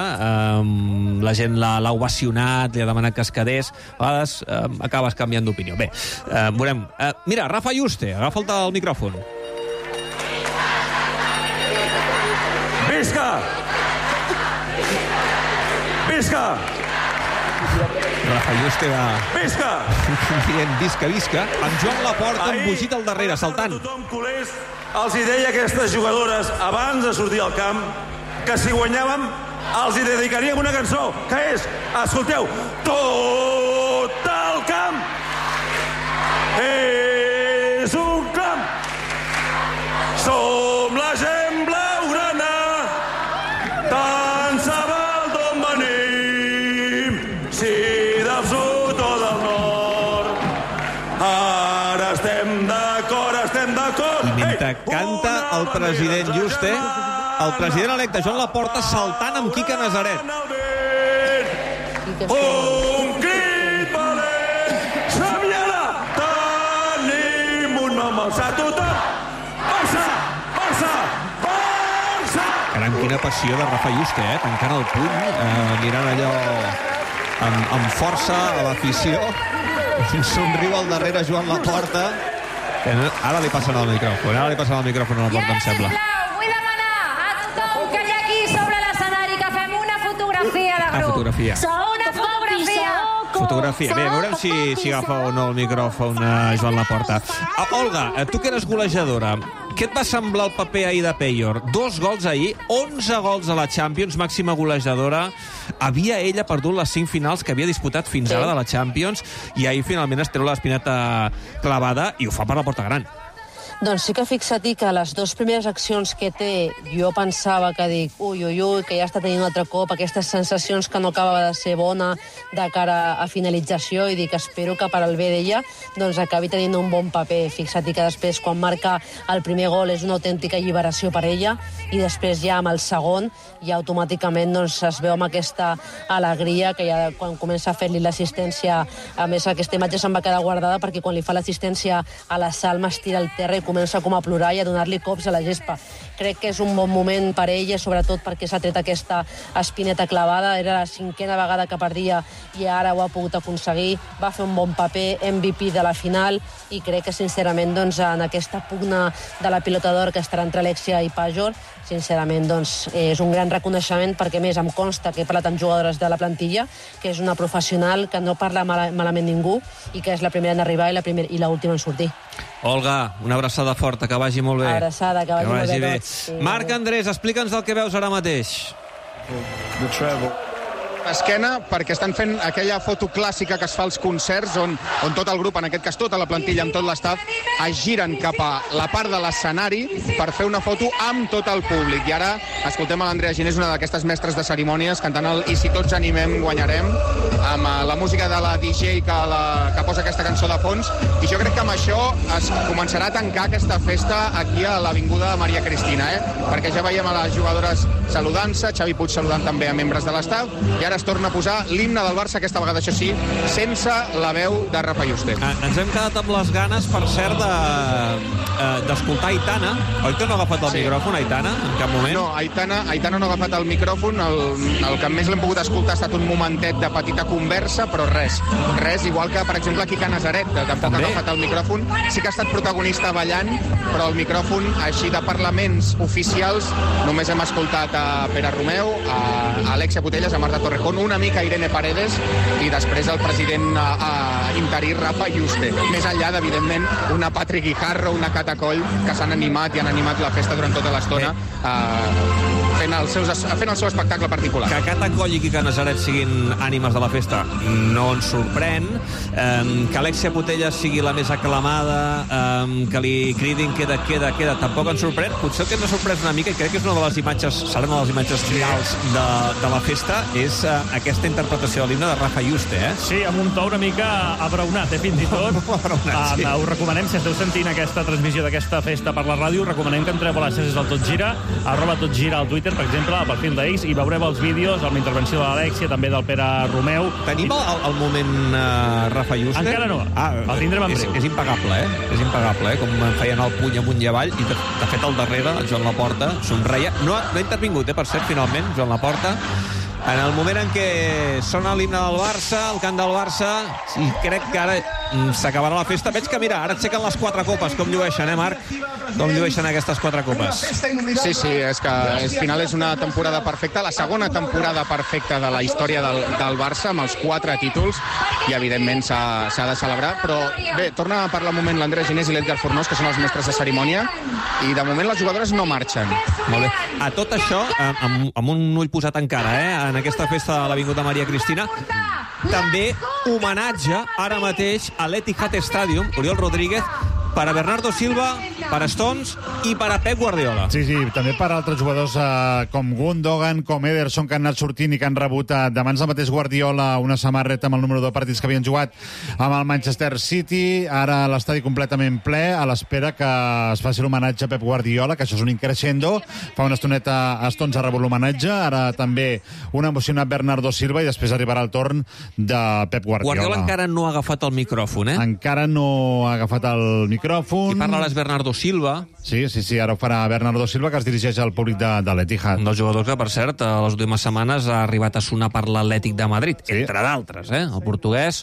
la gent l'ha ovacionat, li ha demanat que es quedés, a vegades acabes canviant d'opinió. Bé, veurem. Mira, Rafa Juste, agafa el micròfon. Visca! Visca! Rafa Juste va... Visca! dient visca, amb Joan Laporta embogit al darrere, saltant. Tothom culers els hi deia a aquestes jugadores abans de sortir al camp que si guanyàvem els hi dedicaríem una cançó, que és, escolteu, tot el camp és un camp, som la gent blaugrana, tant se val d'on venim, president Juste, el president electe Joan Laporta saltant amb Quique Nazaret. Un crit valent! Xaviera! Tenim un nom alçat tothom! Barça! Barça! Barça! Caram, quina passió de Rafa Juste, tancant el puny, mirant allò amb força a l'afició. Somriu al darrere Joan Laporta. Ara li passen el micròfon, a la Laporta, em sembla. Vull demanar a tothom que hi ha aquí sobre l'escenari que fem una fotografia de grup. Fotografia. Una fotografia. Fotografia. Bé, veurem si agafa o no el micròfon Joan Laporta. Olga, tu que eres golejadora, què et va semblar el paper ahir de Peyor? 2 gols ahir, 11 gols a la Champions, màxima golejadora. Havia ella perdut les 5 finals que havia disputat fins ara de la Champions i ahir finalment es treu l'espineta clavada i ho fa per la porta gran. Doncs sí que fixa-t'hi que les 2 primeres accions que té, jo pensava que dic, que ja està tenint un altre cop aquestes sensacions que no acaba de ser bona de cara a finalització, i dic, espero que per al bé d'ella doncs acabi tenint un bon paper. Fixa-t'hi que després, quan marca el primer gol, és una autèntica alliberació per ella, i després ja amb el segon ja automàticament doncs, es veu amb aquesta alegria que ja quan comença a fer-li l'assistència, a més aquesta imatge se'n va quedar guardada perquè quan li fa l'assistència a la Salma es tira al terra i comença com a plorar i a donar-li cops a la gespa. Crec que és un bon moment per ella, sobretot perquè s'ha tret aquesta espineta clavada. Era la 5a vegada que perdia i ara ho ha pogut aconseguir. Va fer un bon paper, MVP de la final, i crec que, sincerament, doncs, en aquesta pugna de la pilota d'or que estarà entre Alexia i Pajor, sincerament, doncs, és un gran reconeixement perquè, més, em consta que he parlat amb jugadores de la plantilla, que és una professional que no parla malament ningú i que és la primera en arribar i l'última en sortir. Olga, una abraçada forta, que vagi molt bé. Abraçada, que vagi molt bé tots. Marc Andrés, explica'ns el que veus ara mateix. Esquena, perquè estan fent aquella foto clàssica que es fa als concerts on tot el grup, en aquest cas tota la plantilla amb tot l'estaf, es giren cap a la part de l'escenari per fer una foto amb tot el públic. I ara escoltem a l'Andrea Ginés, una d'aquestes mestres de cerimònies, cantant el I si tots animem guanyarem, amb la música de la DJ que posa aquesta cançó de fons, i jo crec que amb això es començarà a tancar aquesta festa aquí a l'Avinguda Maria Cristina, perquè ja veiem a les jugadores saludant-se, Xavi Puig saludant també a membres de l'estaf, i ara es torna a posar l'himne del Barça, aquesta vegada, això sí, sense la veu de Rafa Juste. Ens hem quedat amb les ganes, per cert, d'escoltar Aitana. Oi que no ha agafat el micròfon, Aitana, en cap moment? No, Aitana no ha agafat el micròfon. El que més l'hem pogut escoltar ha estat un momentet de petita conversa, però res, igual que, per exemple, Quique Nazaret, que tampoc ha agafat el micròfon. Sí que ha estat protagonista ballant, però el micròfon, així de parlaments oficials, només hem escoltat a Pere Romeu, a Alexia Putellas, a Marta Torrejón, una mica Irene Paredes i després el president interí Rafa Juste. Més enllà, evidentment, una Patri Guijarro, una Cata Coll, que s'han animat i han animat la festa durant tota l'estona fent el seu espectacle particular. Que Cata Coll i Quique Nazaret siguin ànimes de la festa no ens sorprèn. Que Alexia Putellas sigui la més aclamada, que li cridin queda, tampoc ens sorprèn. Potser el que ens sorprèn una mica, i crec que és una de les imatges, serà una de les imatges finals de la festa, és aquesta interpretació de l'himne de Rafa Juste, Sí, amb un to una mica abraonat, fins i tot. Sí. Us recomanem, si esteu sentint aquesta transmissió d'aquesta festa per la ràdio, recomanem que entreu a les xarxes del Tot Gira, @totgira al Twitter, per exemple, al perfil d'X, i veureu els vídeos amb la intervenció de l'Alexia, també del Pere Romeu. Tenim el moment Rafa Juste? Encara no. El tindrem en breu. És impagable, És impagable, com feien el puny amunt i avall, i de fet al darrere, el Joan Laporta somreia. No ha intervingut, per cert, finalment, Joan Laporta. En el moment en què sona l'himne del Barça, el cant del Barça, i crec que ara s'acabarà la festa. Veig que, mira, ara aixequen les 4 copes, com llueixen, Marc? Com llueixen aquestes 4 copes? Sí, és que al final és una temporada perfecta, la segona temporada perfecta de la història del Barça, amb els 4 títols, i evidentment s'ha de celebrar. Però bé, torna a parlar un moment l'Andrea Ginés i l'Edgar Fornós, que són els mestres de cerimònia, i de moment les jugadores no marxen. Molt bé. A tot això, amb un ull posat encara, en aquesta festa de l'Avinguda Maria Cristina, també homenatge ara mateix a l'Etihad Stadium, Oriol Rodríguez, per a Bernardo Silva, per a Stones i per a Pep Guardiola. Sí, també per a altres jugadors com Gundogan, com Ederson, que han anat sortint i que han rebut d'abans el mateix Guardiola una samarreta amb el número de partits que havien jugat amb el Manchester City. Ara l'estadi completament ple, a l'espera que es faci l'homenatge a Pep Guardiola, que això és un increixendo. Fa una estoneta Stones ha rebut l'homenatge, ara també un emocionat Bernardo Silva, i després arribarà el torn de Pep Guardiola. Guardiola encara no ha agafat el micròfon, Encara no ha agafat el micròfon. I parla ara Bernardo Silva. Sí, ara ho farà Bernardo Silva, que es dirigeix al públic de l'Etihad. Un dels jugadors que, per cert, a les últimes setmanes ha arribat a sonar per l'Atlètic de Madrid, entre d'altres, el portuguès,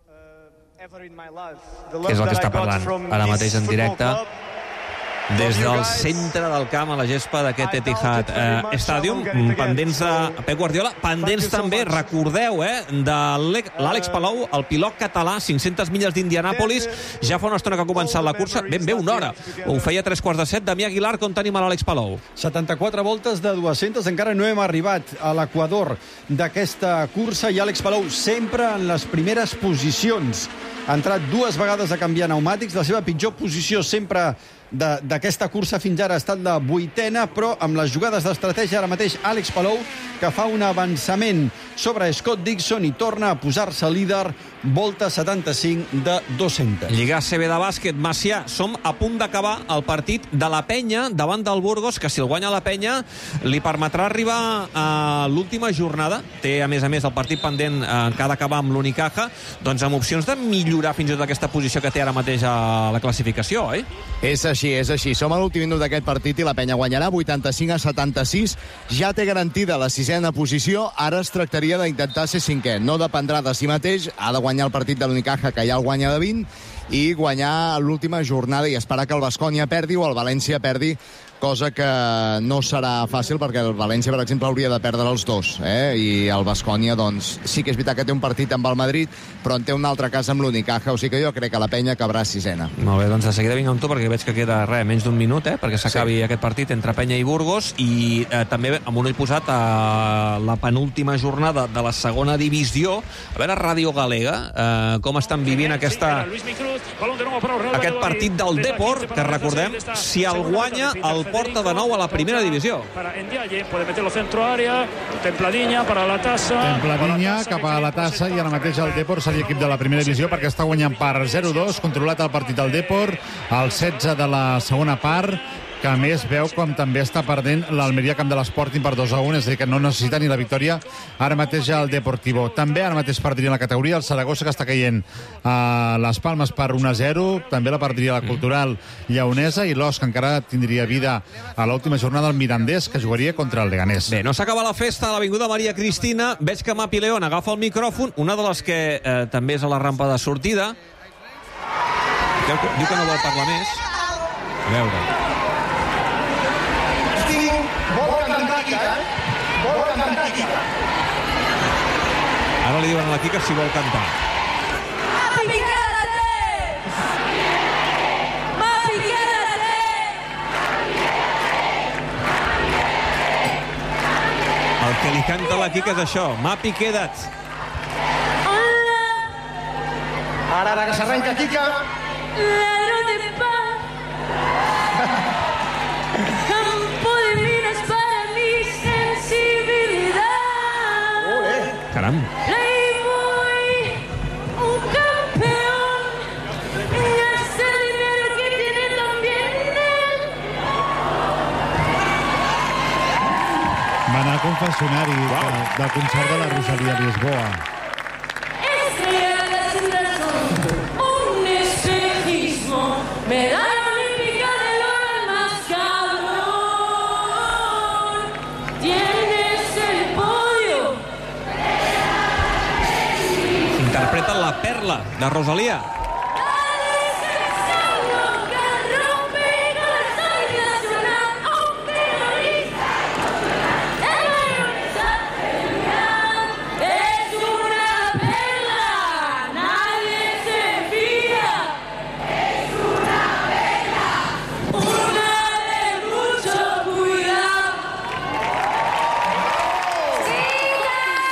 que és el que està parlant ara mateix en directe des del centre del camp a la gespa d'aquest Etihad Stadium, pendents de Pep Guardiola, pendents també, recordeu, de l'Àlex Palou, el pilot català, 500 milles d'Indianàpolis, ja fa una estona que ha començat la cursa, ben bé una hora, ho feia a 3:15. Damià Aguilar, com tenim a l'Àlex Palou? 74 voltes de 200, encara no hem arribat a l'equador d'aquesta cursa, i Àlex Palou sempre en les primeres posicions. Ha entrat 2 vegades a canviar pneumàtics, la seva pitjor posició sempre d'aquesta cursa fins ara ha estat la 8ª, però amb les jugades d'estratègia ara mateix Àlex Palou, que fa un avançament sobre Scott Dixon i torna a posar-se líder, volta 75 de 200. Lliga CB de bàsquet, Macià, som a punt d'acabar el partit de la Penya davant del Burgos, que si el guanya la Penya li permetrà arribar a l'última jornada. Té, a més, el partit pendent que ha d'acabar amb l'Unicaja, doncs amb opcions de millorar fins i tot aquesta posició que té ara mateix a la classificació, oi? És així. Som a l'últim minut d'aquest partit i la Penya guanyarà 85-76. Ja té garantida la 6ª posició. Ara es tractaria d'intentar ser 5è. No dependrà de si mateix. Ha de guanyar el partit de l'Unicaja, que ja el guanya de 20, i guanyar l'última jornada i esperar que el Baskonia perdi o el València perdi, cosa que no serà fàcil, perquè el València, per exemple, hauria de perdre els 2, i el Baskonia, doncs, sí que és veritat que té un partit amb el Madrid, però en té un altre cas amb l'Unicaja, o sigui que jo crec que la Penya acabarà 6ena. Molt bé, doncs de seguida vinc amb tu, perquè veig que queda menys d'un minut, perquè s'acabi aquest partit entre Penya i Burgos, i també amb un ull posat a la penúltima jornada de la segona divisió. A veure, Ràdio Galega, com estan vivint aquest partit del Depor, que recordem, si el guanya, el porta de nou a la primera divisió. Templadiña cap a la tassa, i ara mateix el Depor seria equip de la primera divisió, perquè està guanyant per 0-2, controlat el partit del Depor, al 16 de la segona part, que a més veu com també està perdent l'Almeria camp de l'Sporting per 2-1, és a dir, que no necessita ni la victòria ara mateix al Deportivo. També ara mateix perdria la categoria el Saragossa, que està caient a les Palmes per 1-0, també la perdria la Cultural Lleonesa, i l'Os, que encara tindria vida a l'última jornada, el Mirandés, que jugaria contra el Leganés. Bé, no s'acaba la festa a l'Avinguda Maria Cristina. Veig que Mapi León agafa el micròfon, una de les que també és a la rampa de sortida. Diu que no vol parlar més. A veure. Ara li diuen a la Quica si vol cantar. Mapi, quédate! Mapi, quédate! El que li canta a la Quica és això. Mapi, queda't! Ara que s'arrenca Quica. Ladrón de paz. Campo de minas para mi sensibilidad. Caram. Playboy, un campeón. Y ese dinero que tiene también él. Va anar al confessionari del concert de la Rosalia a Lisboa. Un espejismo, medalla olímpica del oro más cabrón. Tienes el podio. Interpreta La Perla, de Rosalia.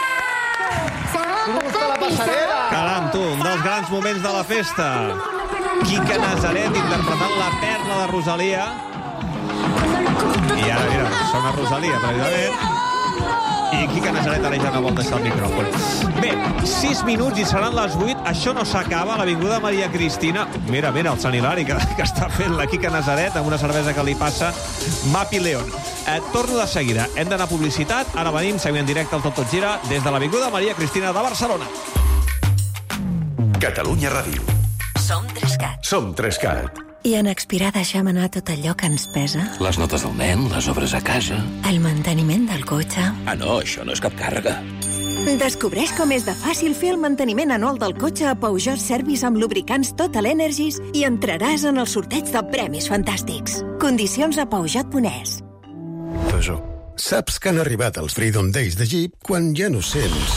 Caram, tu, un dels grans moments de la festa. Quique Nazaret interpretant la perla de Rosalia. I ara, mira, sona Rosalia, precisament. I Quique Nazaret ara ja no vol deixar el micròfon. Bé, 6 minuts i seran les 8. Això no s'acaba. L'Avinguda Maria Cristina... Mira, el Sant Hilari que està fent la Quique Nazaret amb una cervesa que li passa Mapi León. Torno de seguida. Hem d'anar a publicitat. Ara venim, seguim en directe al Tot Gira des de l'Avinguda Maria Cristina de Barcelona. Catalunya Ràdio. Som 3CAT. Som 3CAT. I en expirar deixem anar tot allò que ens pesa? Les notes del nen, les obres a casa... El manteniment del cotxe... Ah, no, això no és cap càrrega. Descobreix com és de fàcil fer el manteniment anual del cotxe a Peugeot Service amb lubricants Total Energies i entraràs en el sorteig de premis fantàstics. Condicions a Peugeot.es. Peugeot. Saps que han arribat els Freedom Days de Jeep quan ja no sents...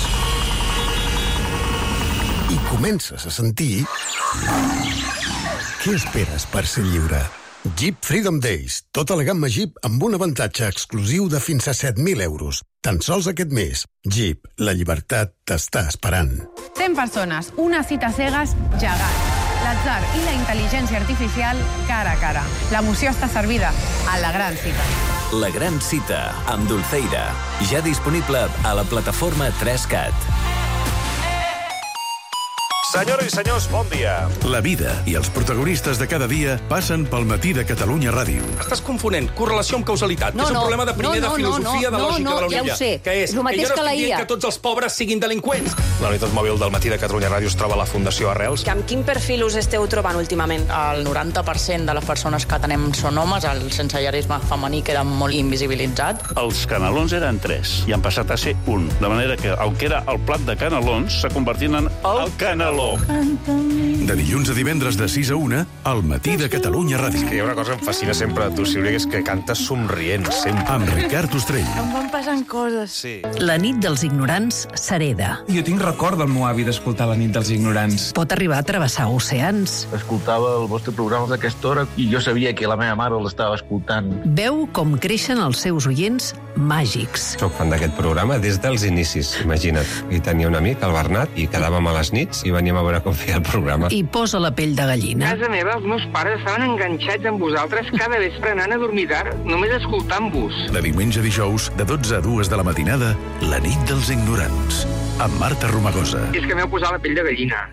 I comences a sentir... Què esperes per ser lliure? Jeep Freedom Days. Tota la gamma Jeep amb un avantatge exclusiu de fins a 7.000 euros. Tan sols aquest mes. Jeep, la llibertat t'està esperant. 100 persones, una cita cegues gegant. L'atzar i la intel·ligència artificial cara a cara. L'emoció està servida a la gran cita. La gran cita amb Dulceida. Ja disponible a la plataforma 3CAT. Senyores i senyors, bon dia. La vida i els protagonistes de cada dia passen pel matí de Catalunya Ràdio. Estàs confonent correlació amb causalitat. És un problema de primer de filosofia de lògica de la ja ho sé. Que és El mateix que jo no que la estic dient IA. que tots els pobres siguin delinqüents. La unitat mòbil del matí de Catalunya Ràdio es troba a la Fundació Arrels. Amb quin perfil us esteu trobant últimament? El 90% de les persones que atenem són homes, el sensellarisme femení queda molt invisibilitzat. Els canelons eren 3 i han passat a ser 1. De manera que el que era el plat de canelons s'ha convertit en el caneló. De dilluns a divendres de 6 a 1, al matí de Catalunya Ràdio. És que hi ha una cosa que em fascina sempre de tu, Sílvia, que és que cantes somrient, sempre. Amb Ricard Ostrell. Em van passant coses. Sí. La nit dels ignorants s'hereda. Jo tinc record del meu avi d'escoltar La nit dels ignorants. Pot arribar a travessar oceans. Escoltava el vostre programa d'aquesta hora i jo sabia que la meva mare l'estava escoltant. Veu com creixen els seus oients màgics. Soc fan d'aquest programa des dels inicis, imagina't. I tenia un amic, el Bernat, i quedàvem a les nits i veníem a veure com feia el programa. I posa la pell de gallina. A casa meva, els meus pares estaven enganxats amb vosaltres cada vespre anant a dormir tard, només escoltant-vos. De diumenge a dijous, de 12 a 2 de la matinada, La nit dels ignorants. Amb Marta Romagosa. És que m'heu posat la pell de gallina.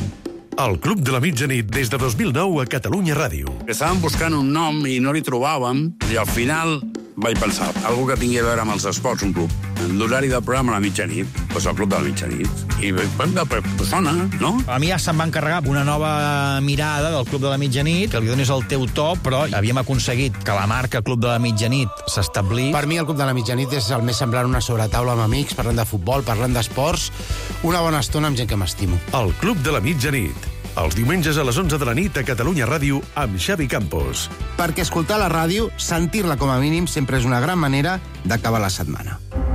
El Club de la Mitjanit des de 2009 a Catalunya Ràdio. Estàvem buscant un nom i no li trobàvem, i al final vaig pensar, algú que tingui a veure amb els esports, un club. L'horari del programa a la mitjanit, doncs el Club de la Mitjanit. I sona, no? A mi ja se'm va encarregar una nova mirada del Club de la Mitjanit, que li donis el teu to, però havíem aconseguit que la marca Club de la Mitjanit s'establís. Per mi el Club de la Mitjanit és el més semblant a una sobretaula amb amics, parlant de futbol, parlant d'esports, una bona estona amb gent que m'estimo. El Club de la Mitjanit. Els diumenges a les 11 de la nit a Catalunya Ràdio amb Xavi Campos. Perquè escoltar la ràdio, sentir-la com a mínim, sempre és una gran manera d'acabar la setmana.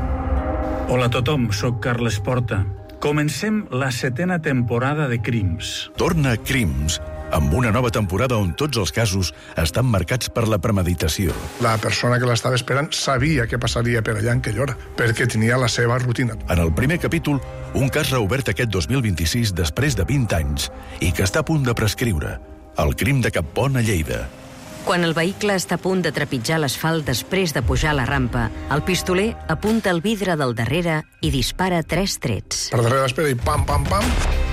Hola a tothom, sóc Carles Porta. Comencem la 7ª temporada de Crims. Torna Crims, amb una nova temporada on tots els casos estan marcats per la premeditació. La persona que l'estava esperant sabia què passaria per allà en aquella hora, perquè tenia la seva rutina. En el primer capítol, un cas reobert aquest 2026 després de 20 anys i que està a punt de prescriure. El crim de Cappont a Lleida. Quan el vehicle està a punt de trepitjar l'asfalt després de pujar la rampa, el pistoler apunta el vidre del darrere i dispara 3 trets. Per darrere l'espera i pam, pam, pam.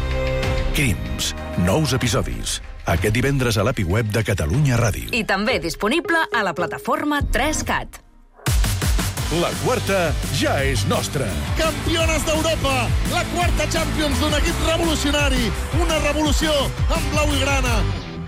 Crims. Nous episodis. Aquest divendres a l'API web de Catalunya Ràdio. I també disponible a la plataforma 3CAT. La quarta ja és nostra. Campiones d'Europa, la quarta Champions d'un equip revolucionari, una revolució en blau i grana.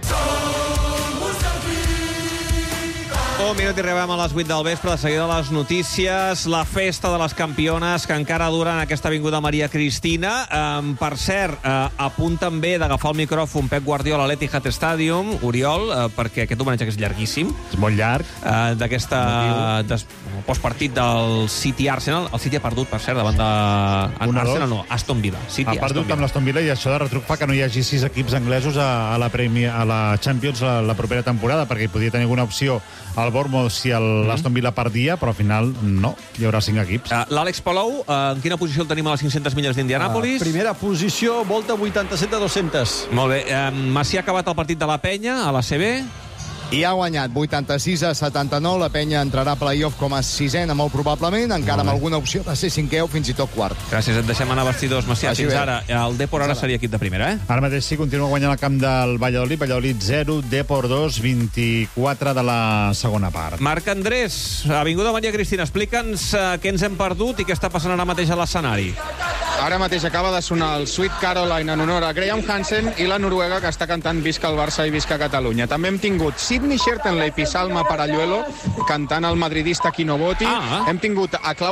Un minut i arribem a les 8 del vespre, de seguida les notícies, la festa de les campiones que encara dura en aquesta avinguda Maria Cristina. Per cert, a punt també d'agafar el micròfon Pep Guardiola a l'Etihad Stadium, Oriol, perquè aquest homenatge que és llarguíssim. És molt llarg. D'aquesta... postpartit del City-Arsenal. El City ha perdut, per cert, davant de... Arsenal no, Aston Villa. Ha perdut amb l'Aston Villa i això de retruc fa que no hi hagi 6 equips anglesos a la Champions la propera temporada, perquè hi podia tenir alguna opció al Bournemouth si l'Aston Villa perdia, però al final no, hi haurà 5 equips. L'Àlex Palou, en quina posició el tenim a les 500 milles d'Indianàpolis? Primera posició, volta 87 de 200. Molt bé. Macià ha acabat el partit de la Penya, a la CB. I ha guanyat 86-79. La Penya entrarà a playoff com a 6ena, molt probablement, encara amb alguna opció de ser 5è o fins i tot quart. Gràcies, et deixem anar a vestidors, Macià. Fins ara. El Depor ara seria equip de primera, eh? Ara mateix sí, continua guanyant el camp del Valladolid. Valladolid 0, Depor 2, 24 de la segona part. Marc Andrés, Avinguda Maria Cristina, explica'ns què ens hem perdut i què està passant ara mateix a l'escenari. Ara mateix acaba de sonar el Sweet Caroline en honor a Graham Hansen i la noruega que està cantant Visca el Barça i Visca Catalunya. També hem tingut Sidney Schertenleif i Salma Paralluelo cantant el madridista Qui no voti. Hem tingut a